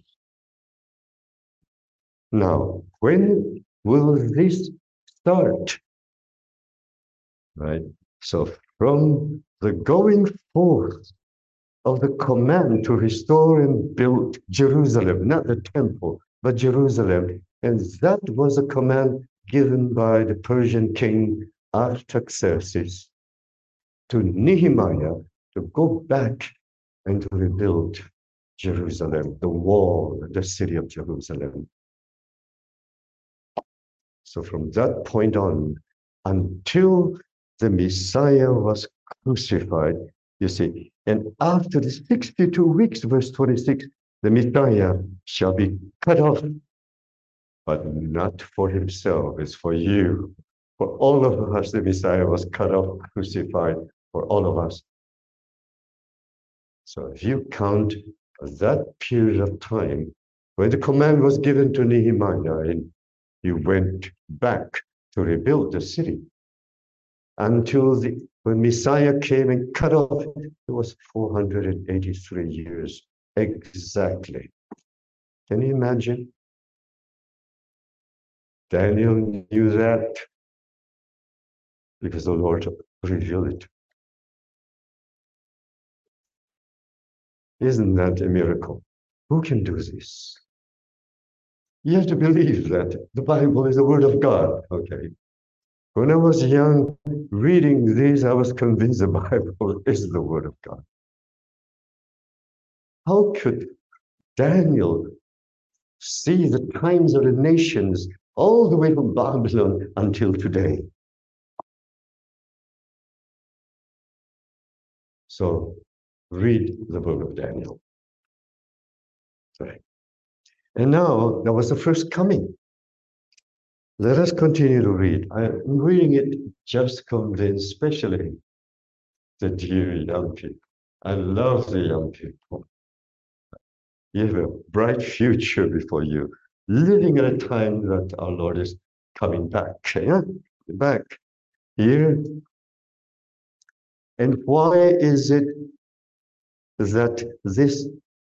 Now, when will this start? Right? So from the going forth of the command to restore and build Jerusalem, not the temple, but Jerusalem. And that was a command given by the Persian king Artaxerxes to Nehemiah to go back and to rebuild Jerusalem, the wall, the city of Jerusalem. So from that point on, until the Messiah was crucified, you see, and after the sixty-two weeks, verse twenty-six, the Messiah shall be cut off, but not for himself, it's for you. For all of us, the Messiah was cut off, crucified for all of us. So if you count that period of time, when the command was given to Nehemiah, and he went back to rebuild the city, until the when Messiah came and cut off, it was four hundred eighty-three years exactly. Can you imagine? Daniel knew that because the Lord revealed it. Isn't that a miracle? Who can do this? You have to believe that the Bible is the Word of God, okay? When I was young, reading this, I was convinced the Bible is the Word of God. how could Daniel see the times of the nations all the way from Babylon until today? So read the book of Daniel. Right. And now that was the first coming. Let us continue to read. I'm reading it just to convince, especially the dear young people. I love the young people. You have a bright future before you, living at a time that our Lord is coming back. Yeah? Back here. And why is it that this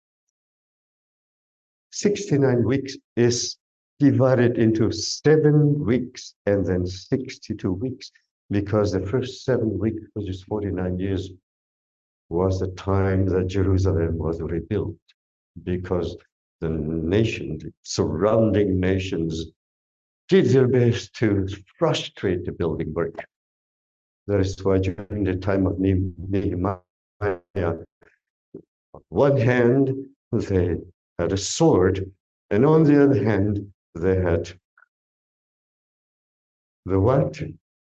sixty-nine weeks is divided into seven weeks and then sixty-two weeks? Because the first seven weeks, which is forty-nine years, was the time that Jerusalem was rebuilt, because the nation, the surrounding nations, did their best to frustrate the building work. That is why during the time of Nehemiah, on one hand, they had a sword, and on the other hand, they had the what?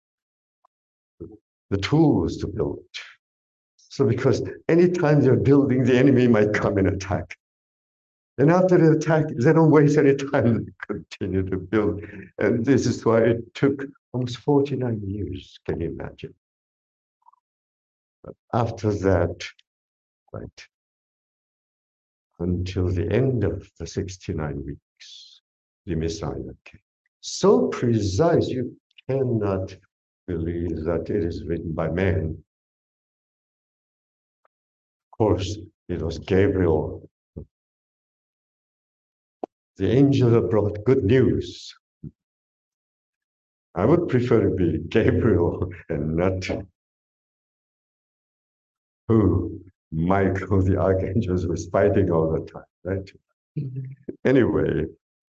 The tools to build. So because anytime they're building, the enemy might come and attack. And after the attack, they don't waste any time, they continue to build. And this is why it took almost forty-nine years, can you imagine? But after that, right, until the end of the sixty-nine weeks, the Messiah came. So precise, you cannot believe that it is written by man. Of course, it was Gabriel, the angel that brought good news. I would prefer to be Gabriel and not who Michael the archangel was fighting all the time, right? Anyway,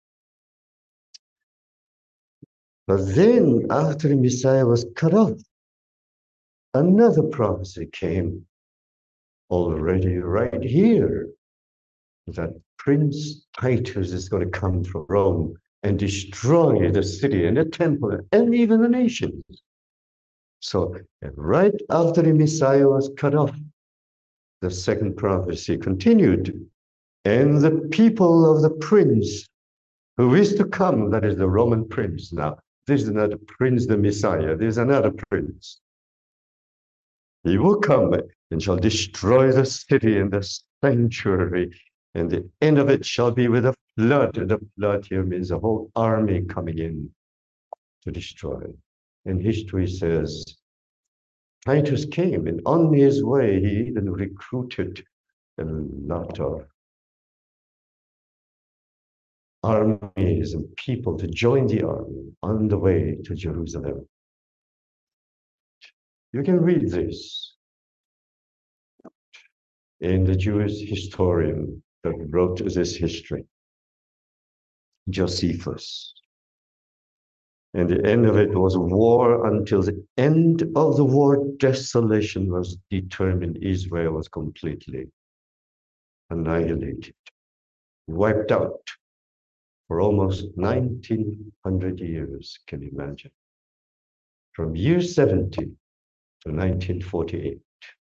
but then after the Messiah was cut off, another prophecy came already right here, that Prince Titus is going to come from Rome and destroy the city and the temple and even the nations. So right after the Messiah was cut off, the second prophecy continued. And the people of the prince who is to come, that is the Roman prince now. This is not a prince, the Messiah. There's another prince. He will come and shall destroy the city and the sanctuary. And the end of it shall be with a flood. And the flood here means a whole army coming in to destroy. And history says Titus came, and on his way, he even recruited a lot of armies and people to join the army on the way to Jerusalem. You can read this in the Jewish historian that wrote this history, Josephus. And the end of it was war. Until the end of the war, desolation was determined. Israel was completely annihilated, wiped out for almost nineteen hundred years, can you imagine? From year seventy to nineteen forty-eight.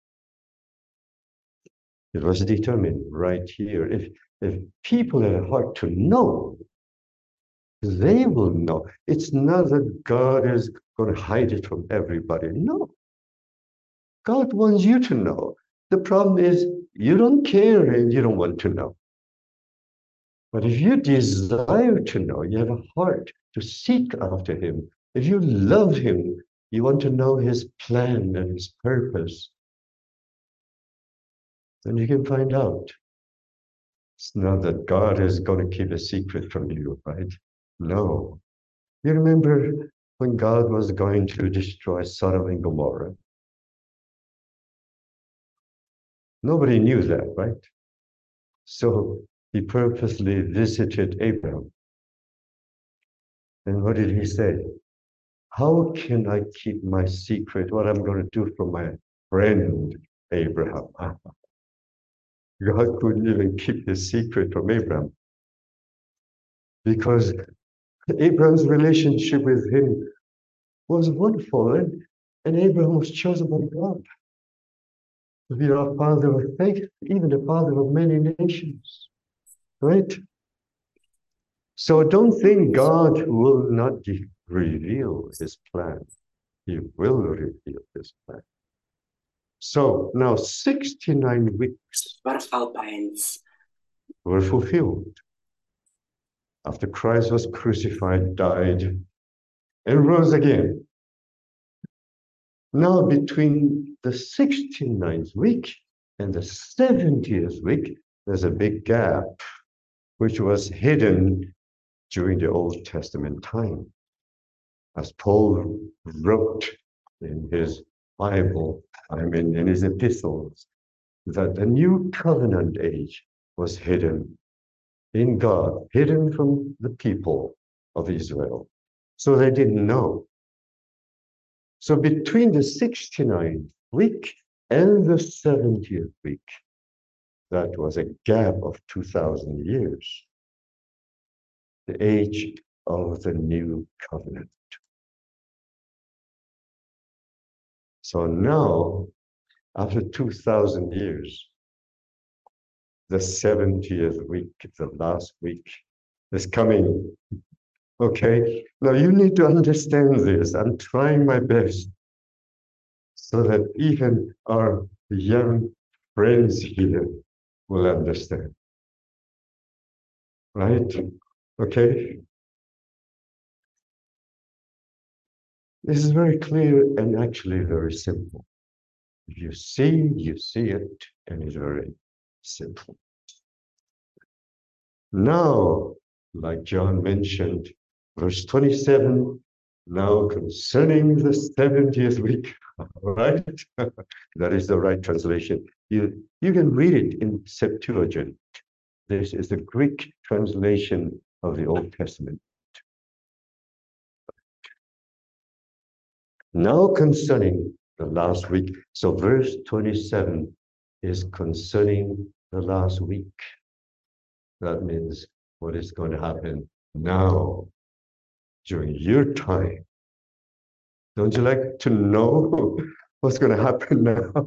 It was determined right here. If, if people have a heart to know, they will know. It's not that God is going to hide it from everybody. No. God wants you to know. The problem is you don't care and you don't want to know. But if you desire to know, you have a heart to seek after him. If you love him, you want to know his plan and his purpose, then you can find out. It's not that God is going to keep a secret from you, right? No. You remember when God was going to destroy Sodom and Gomorrah? Nobody knew that, right? So he purposely visited Abraham. And what did he say? How can I keep my secret, what I'm going to do for my friend Abraham? God couldn't even keep his secret from Abraham because Abraham's relationship with him was wonderful, and, and Abraham was chosen by God to be our father of faith, even the father of many nations, right? So don't think God will not reveal his plan. He will reveal his plan. So now sixty-nine weeks were fulfilled after Christ was crucified, died, and rose again. Now between the sixty-ninth week and the seventieth week, there's a big gap, which was hidden during the Old Testament time. As Paul wrote in his Bible, I mean in his epistles, that the new covenant age was hidden in God, hidden from the people of Israel. So they didn't know. So between the sixty-ninth week and the seventieth week, that was a gap of two thousand years, the age of the new covenant. So now, after two thousand years, the seventieth week, the last week, is coming. Okay? Now you need to understand this. I'm trying my best so that even our young friends here will understand. Right? Okay? This is very clear and actually very simple. If you see, you see it, and it's very simple. Now, like John mentioned, verse twenty-seven, now concerning the seventieth week, right? That is the right translation. You, you can read it in Septuagint. This is the Greek translation of the Old Testament. Now concerning the last week. So verse twenty-seven is concerning the last week. That means what is going to happen now, during your time. Don't you like to know what's going to happen now?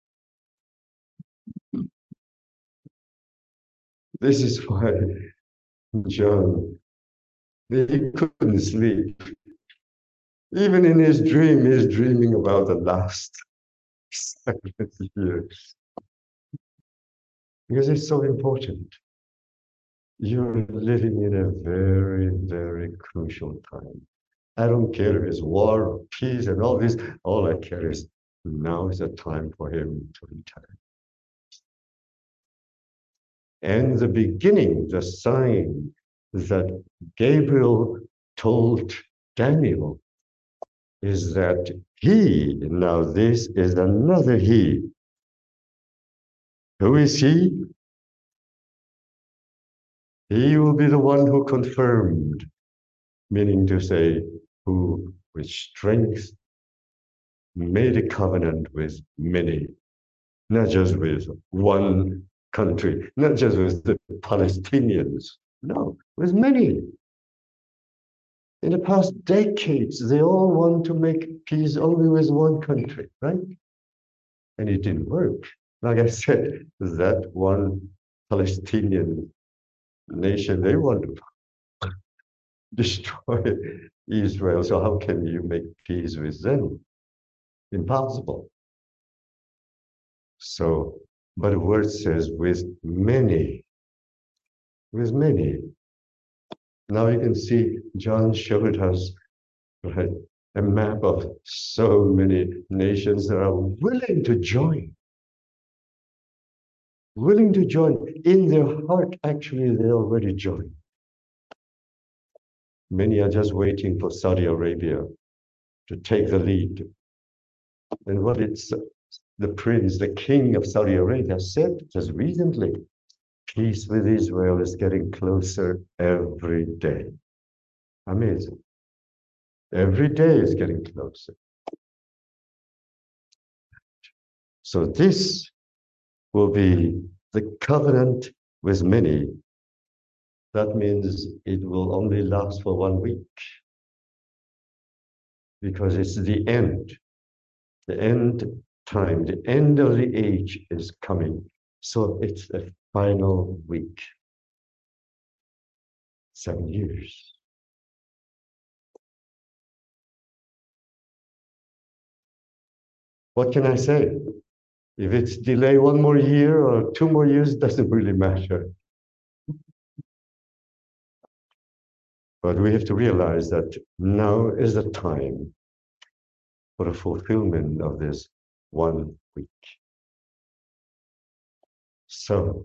This is why John, he couldn't sleep. Even in his dream, he's dreaming about the last seven years. Because it's so important. You're living in a very, very crucial time. I don't care if it's war or peace and all this. All I care is now is the time for him to retire. And the beginning, the sign that Gabriel told Daniel is that he, now this is another he. Who is he? He will be the one who confirmed, meaning to say, who with strength made a covenant with many, not just with one country, not just with the Palestinians, no, with many. In the past decades, they all want to make peace only with one country, right? And it didn't work. Like I said, that one Palestinian nation, they want to destroy Israel. So how can you make peace with them? Impossible. So, but the word says with many, with many. Now you can see John showed us, right, a map of so many nations that are willing to join. Willing to join. In their heart, actually, they already joined. Many are just waiting for Saudi Arabia to take the lead. And what it's the prince, the king of Saudi Arabia said just recently, peace with Israel is getting closer every day. Amazing. Every day is getting closer. So this will be the covenant with many, that means it will only last for one week. Because it's the end. The end time, the end of the age is coming. So it's the final week. Seven years. What can I say? If it's delay one more year or two more years, doesn't really matter. But we have to realize that now is the time for the fulfillment of this one week. So,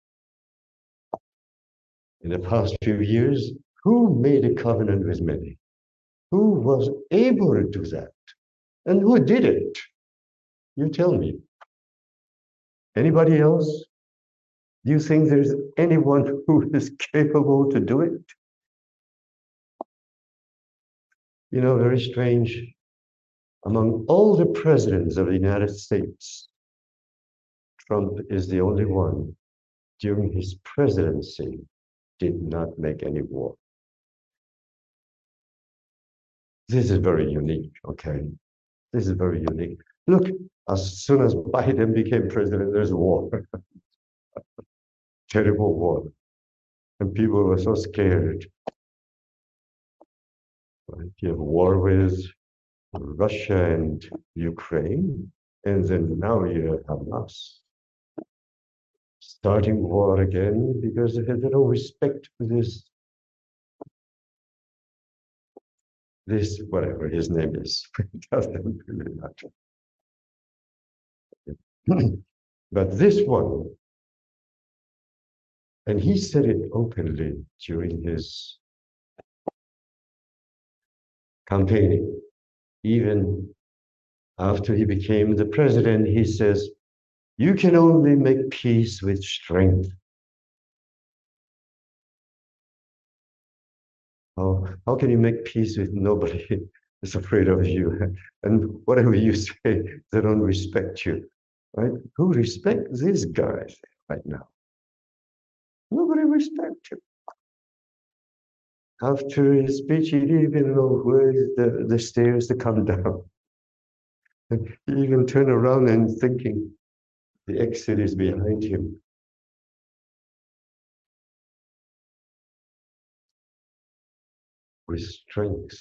in the past few years, who made a covenant with many? Who was able to do that? And who did it? You tell me. Anybody else? Do you think there's anyone who is capable to do it? You know, very strange. Among all the presidents of the United States, Trump is the only one during his presidency did not make any war. This is very unique, okay? This is very unique. Look, as soon as Biden became president, there's a war. Terrible war. And people were so scared. Right? You have war with Russia and Ukraine, and then now you have Hamas starting war again because they have no respect for this, this whatever his name is. It doesn't really matter. But this one, and he said it openly during his campaigning, even after he became the president, he says, you can only make peace with strength. How, how can you make peace with nobody is afraid of you? And whatever you say, they don't respect you, right? Who respects this guy right now? Nobody respects him. After his speech, he didn't even know where the, the stairs to come down. And he even turned around and thinking the exit is behind him. With strength.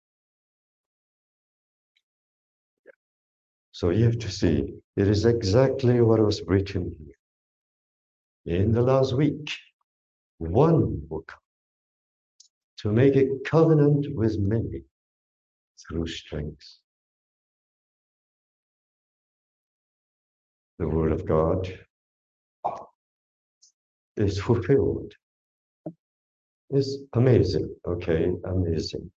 So you have to see, it is exactly what was written here. In the last week, one will come to make a covenant with many through strength. The word of God is fulfilled. It's amazing, okay, amazing.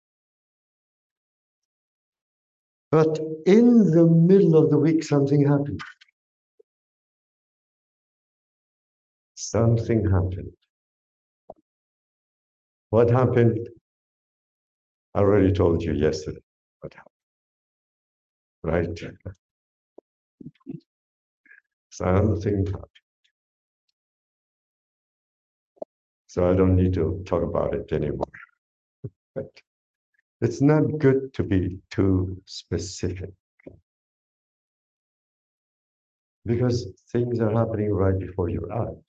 But in the middle of the week, something happened. Something happened. What happened? I already told you yesterday what happened, right? Something happened. So I don't need to talk about it anymore. But it's not good to be too specific. Because things are happening right before your eyes.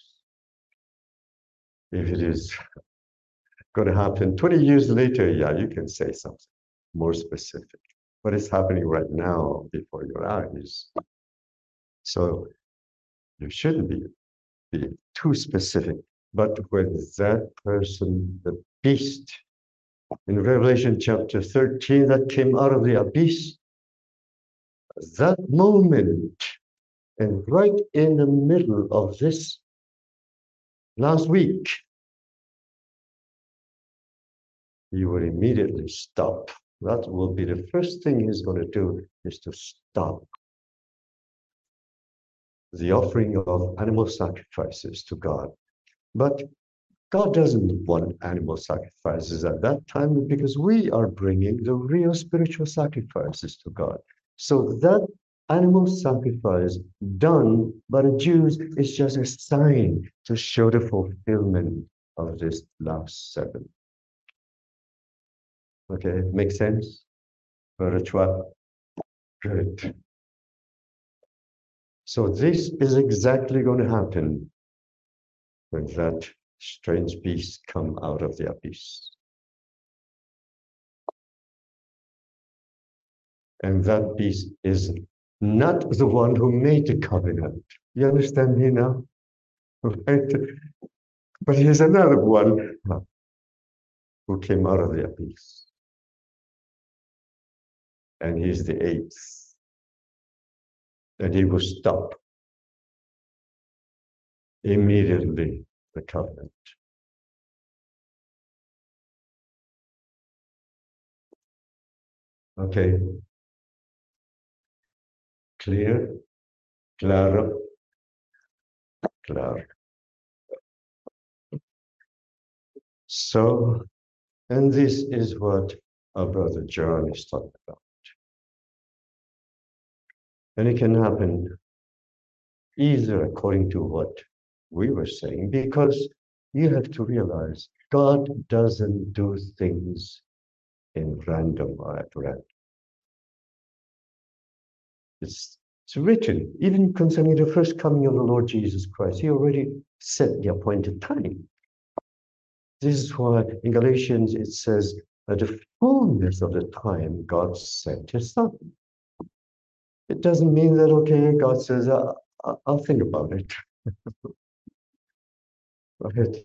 If it is going to happen twenty years later, yeah, you can say something more specific. But it's happening right now before your eyes. So you shouldn't be, be too specific. But when that person, the beast, in Revelation chapter thirteen, that came out of the abyss, that moment, and right in the middle of this last week, he will immediately stop. That will be the first thing he's going to do, is to stop the offering of animal sacrifices to God. But God doesn't want animal sacrifices at that time because we are bringing the real spiritual sacrifices to God. So that animal sacrifice done by the Jews is just a sign to show the fulfillment of this last seven. Okay, makes sense? Brother Chua? Good. So this is exactly going to happen when that strange beast come out of the abyss. And that beast is not the one who made the covenant. You understand me now? Right? But here's another one who came out of the abyss. And he's the eighth. And he will stop immediately the covenant. Okay. Clear? Claro? Claro. So, and this is what our brother John is talking about. And it can happen either according to what we were saying, because you have to realize God doesn't do things in random or at random. It's, it's written, even concerning the first coming of the Lord Jesus Christ, he already set the appointed time. This is why in Galatians it says, at the fullness of the time, God sent his son. It doesn't mean that, okay, God says, uh, I'll think about it. Right?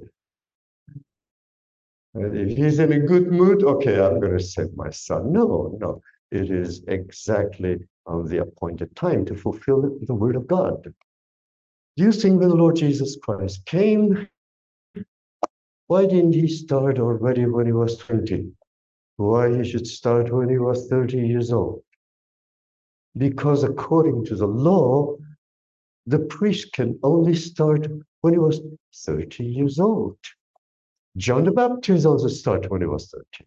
And if he's in a good mood, okay, I'm going to send my son. No, no, it is exactly on the appointed time to fulfill the word of God. Do you think when the Lord Jesus Christ came, why didn't he start already when he was twenty? Why he should start when he was thirty years old? Because according to the law, the priest can only start when he was thirty years old. John the Baptist also started when he was thirty.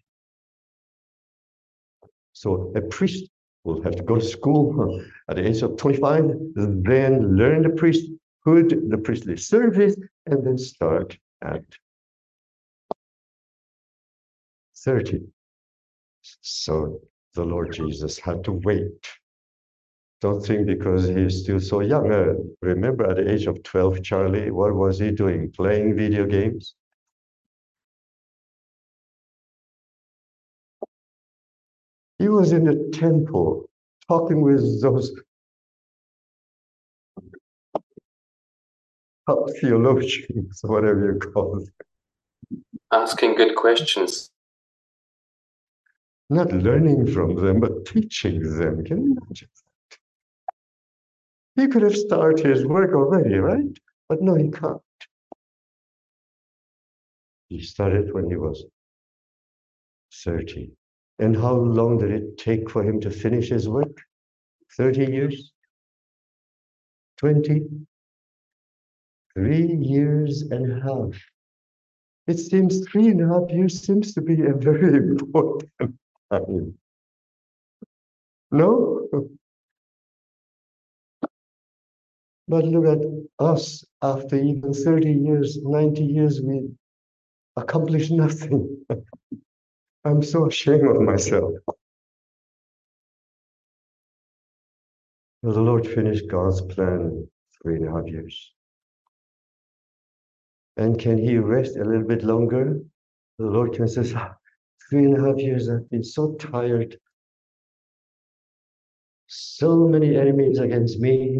So a priest will have to go to school at the age of twenty-five, then learn the priesthood, the priestly service, and then start at thirty. So the Lord Jesus had to wait. Don't think because he's still so young. Uh, remember at the age of twelve, Charlie, what was he doing? Playing video games? He was in the temple talking with those top theologians, whatever you call them. Asking good questions. Not learning from them, but teaching them. Can you imagine that? He could have started his work already, right? But no, he can't. He started when he was thirty. And how long did it take for him to finish his work? thirty years? twenty? Three years and a half. It seems three and a half years seems to be a very important time. No? But look at us, after even thirty years, ninety years, we accomplished nothing. I'm so ashamed of myself. Well, the Lord finished God's plan in three and a half years. And can he rest a little bit longer? The Lord can say, ah, three and a half years, I've been so tired. So many enemies against me.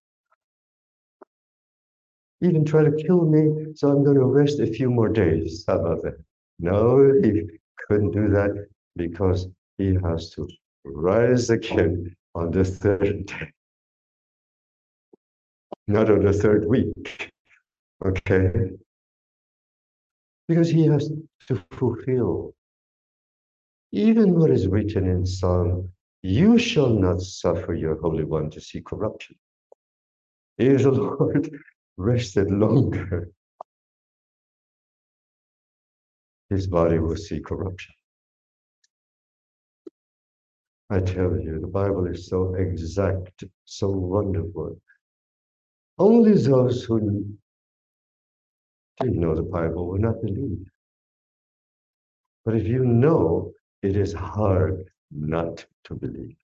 Even try to kill me, so I'm going to rest a few more days. How about that? No, he couldn't do that because he has to rise again on the third day. Not on the third week. Okay? Because he has to fulfill even what is written in Psalm, you shall not suffer your Holy One to see corruption. If the Lord rested longer, his body will see corruption. I tell you, the Bible is so exact, so wonderful. Only those who didn't know the Bible will not believe. But if you know, it is hard not to believe.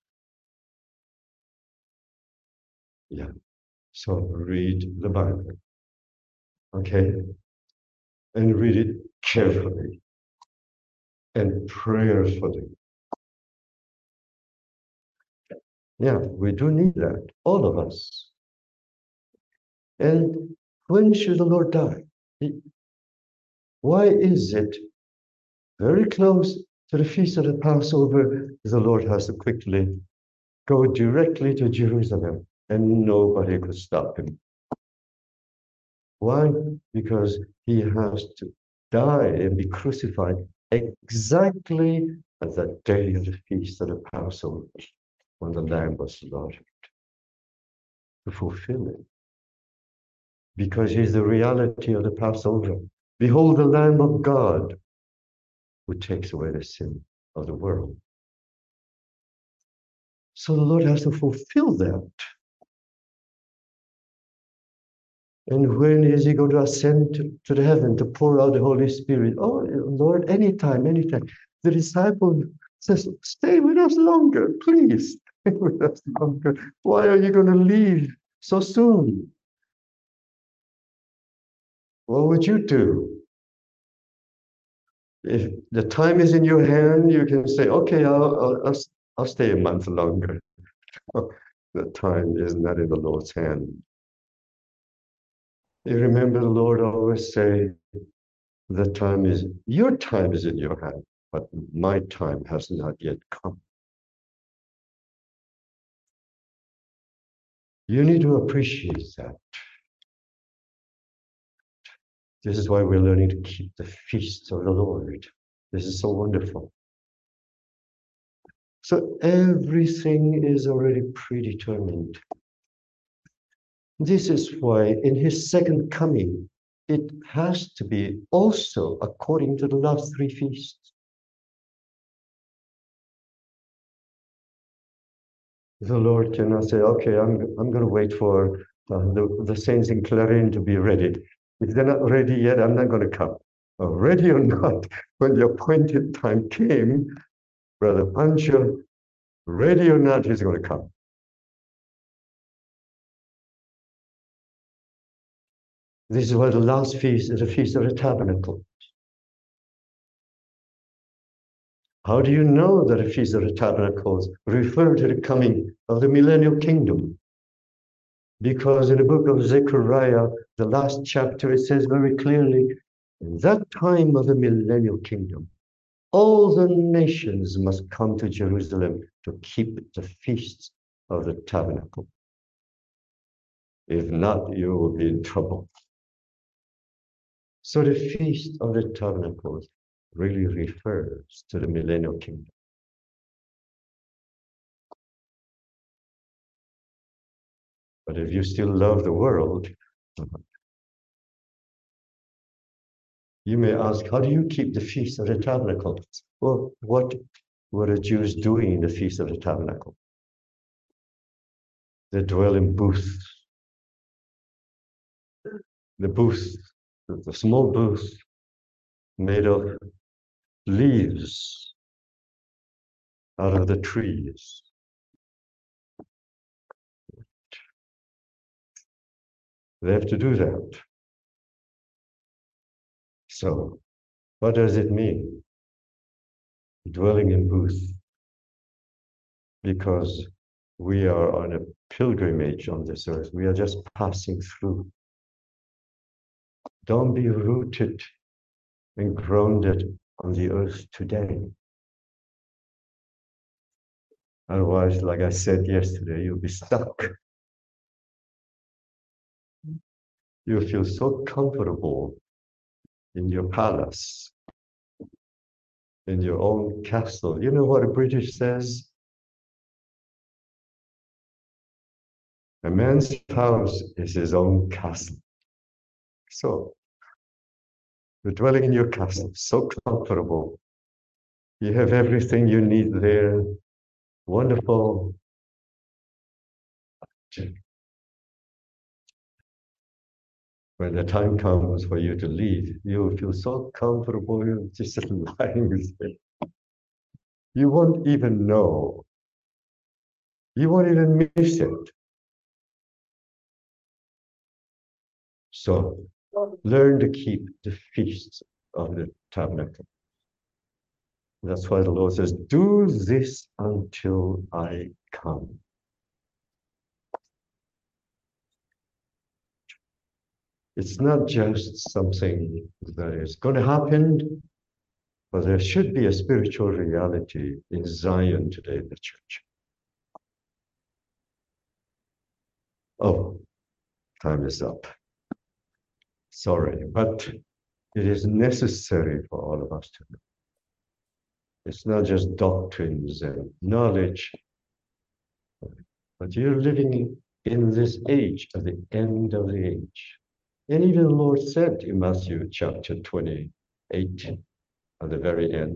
Yeah. So read the Bible. Okay? And read it carefully and prayerfully. Yeah, we do need that, all of us. And when should the Lord die? Why is it very close to the feast of the Passover, the Lord has to quickly go directly to Jerusalem and nobody could stop him? Why? Because he has to die and be crucified exactly at the day of the feast of the Passover, when the lamb was slaughtered, to fulfill it. Because he's the reality of the Passover. Behold the Lamb of God who takes away the sin of the world. So the Lord has to fulfill that. And when is he going to ascend to, to the heaven to pour out the Holy Spirit? Oh, Lord, anytime, anytime. The disciple says, stay with us longer, please. Stay with us longer. Why are you going to leave so soon? What would you do? If the time is in your hand, you can say, okay, I'll, I'll, I'll, I'll stay a month longer. The time is not in the Lord's hand. You remember the Lord always say, the time is, your time is in your hand, but my time has not yet come. You need to appreciate that. This is why we're learning to keep the feasts of the Lord. This is so wonderful. So everything is already predetermined. This is why in his second coming, it has to be also according to the last three feasts. The Lord cannot say, okay, I'm, I'm going to wait for uh, the, the saints in Clarin to be ready. If they're not ready yet, I'm not going to come. Uh, ready or not, when the appointed time came, Brother Pancho, ready or not, he's going to come. This is why the last feast is the Feast of the Tabernacle. How do you know that the Feast of the Tabernacles refer to the coming of the millennial kingdom? Because in the book of Zechariah, the last chapter, it says very clearly, in that time of the millennial kingdom, all the nations must come to Jerusalem to keep the feasts of the tabernacle. If not, you will be in trouble. So the Feast of the Tabernacles really refers to the millennial kingdom. But if you still love the world, you may ask, how do you keep the Feast of the Tabernacle? Well, what were the Jews doing in the Feast of the Tabernacle? They dwell in booths. The booth, the small booth made of leaves out of the trees. They have to do that. So, what does it mean? Dwelling in booths. Because we are on a pilgrimage on this earth. We are just passing through. Don't be rooted and grounded on the earth today. Otherwise, like I said yesterday, you'll be stuck. You feel so comfortable in your palace, in your own castle. You know what the British says? A man's house is his own castle. So, you're dwelling in your castle, so comfortable. You have everything you need there. wonderful. When the time comes for you to leave, you feel so comfortable, you're just lying there. You won't even know. You won't even miss it. So learn to keep the feast of the tabernacle. That's why the Lord says, do this until I come. It's not just something that is going to happen, but there should be a spiritual reality in Zion today in the church. Oh, time is up. Sorry, but it is necessary for all of us to know. It's not just doctrines and knowledge, but you're living in this age, at the end of the age. And even the Lord said in Matthew chapter twenty-eight, at the very end,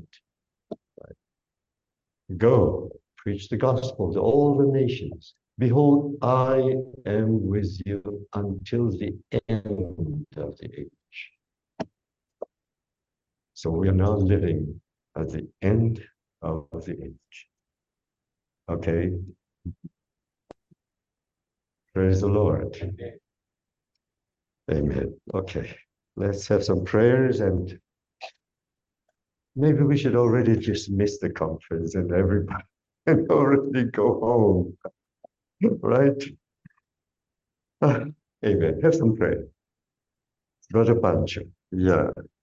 right? Go, preach the gospel to all the nations. Behold, I am with you until the end of the age. So we are now living at the end of the age. Okay? Praise the Lord. Amen. Okay. Let's have some prayers, and maybe we should already dismiss the conference and everybody and already go home. Right? Ah, amen. Have some prayer. Brother Pancho. Yeah.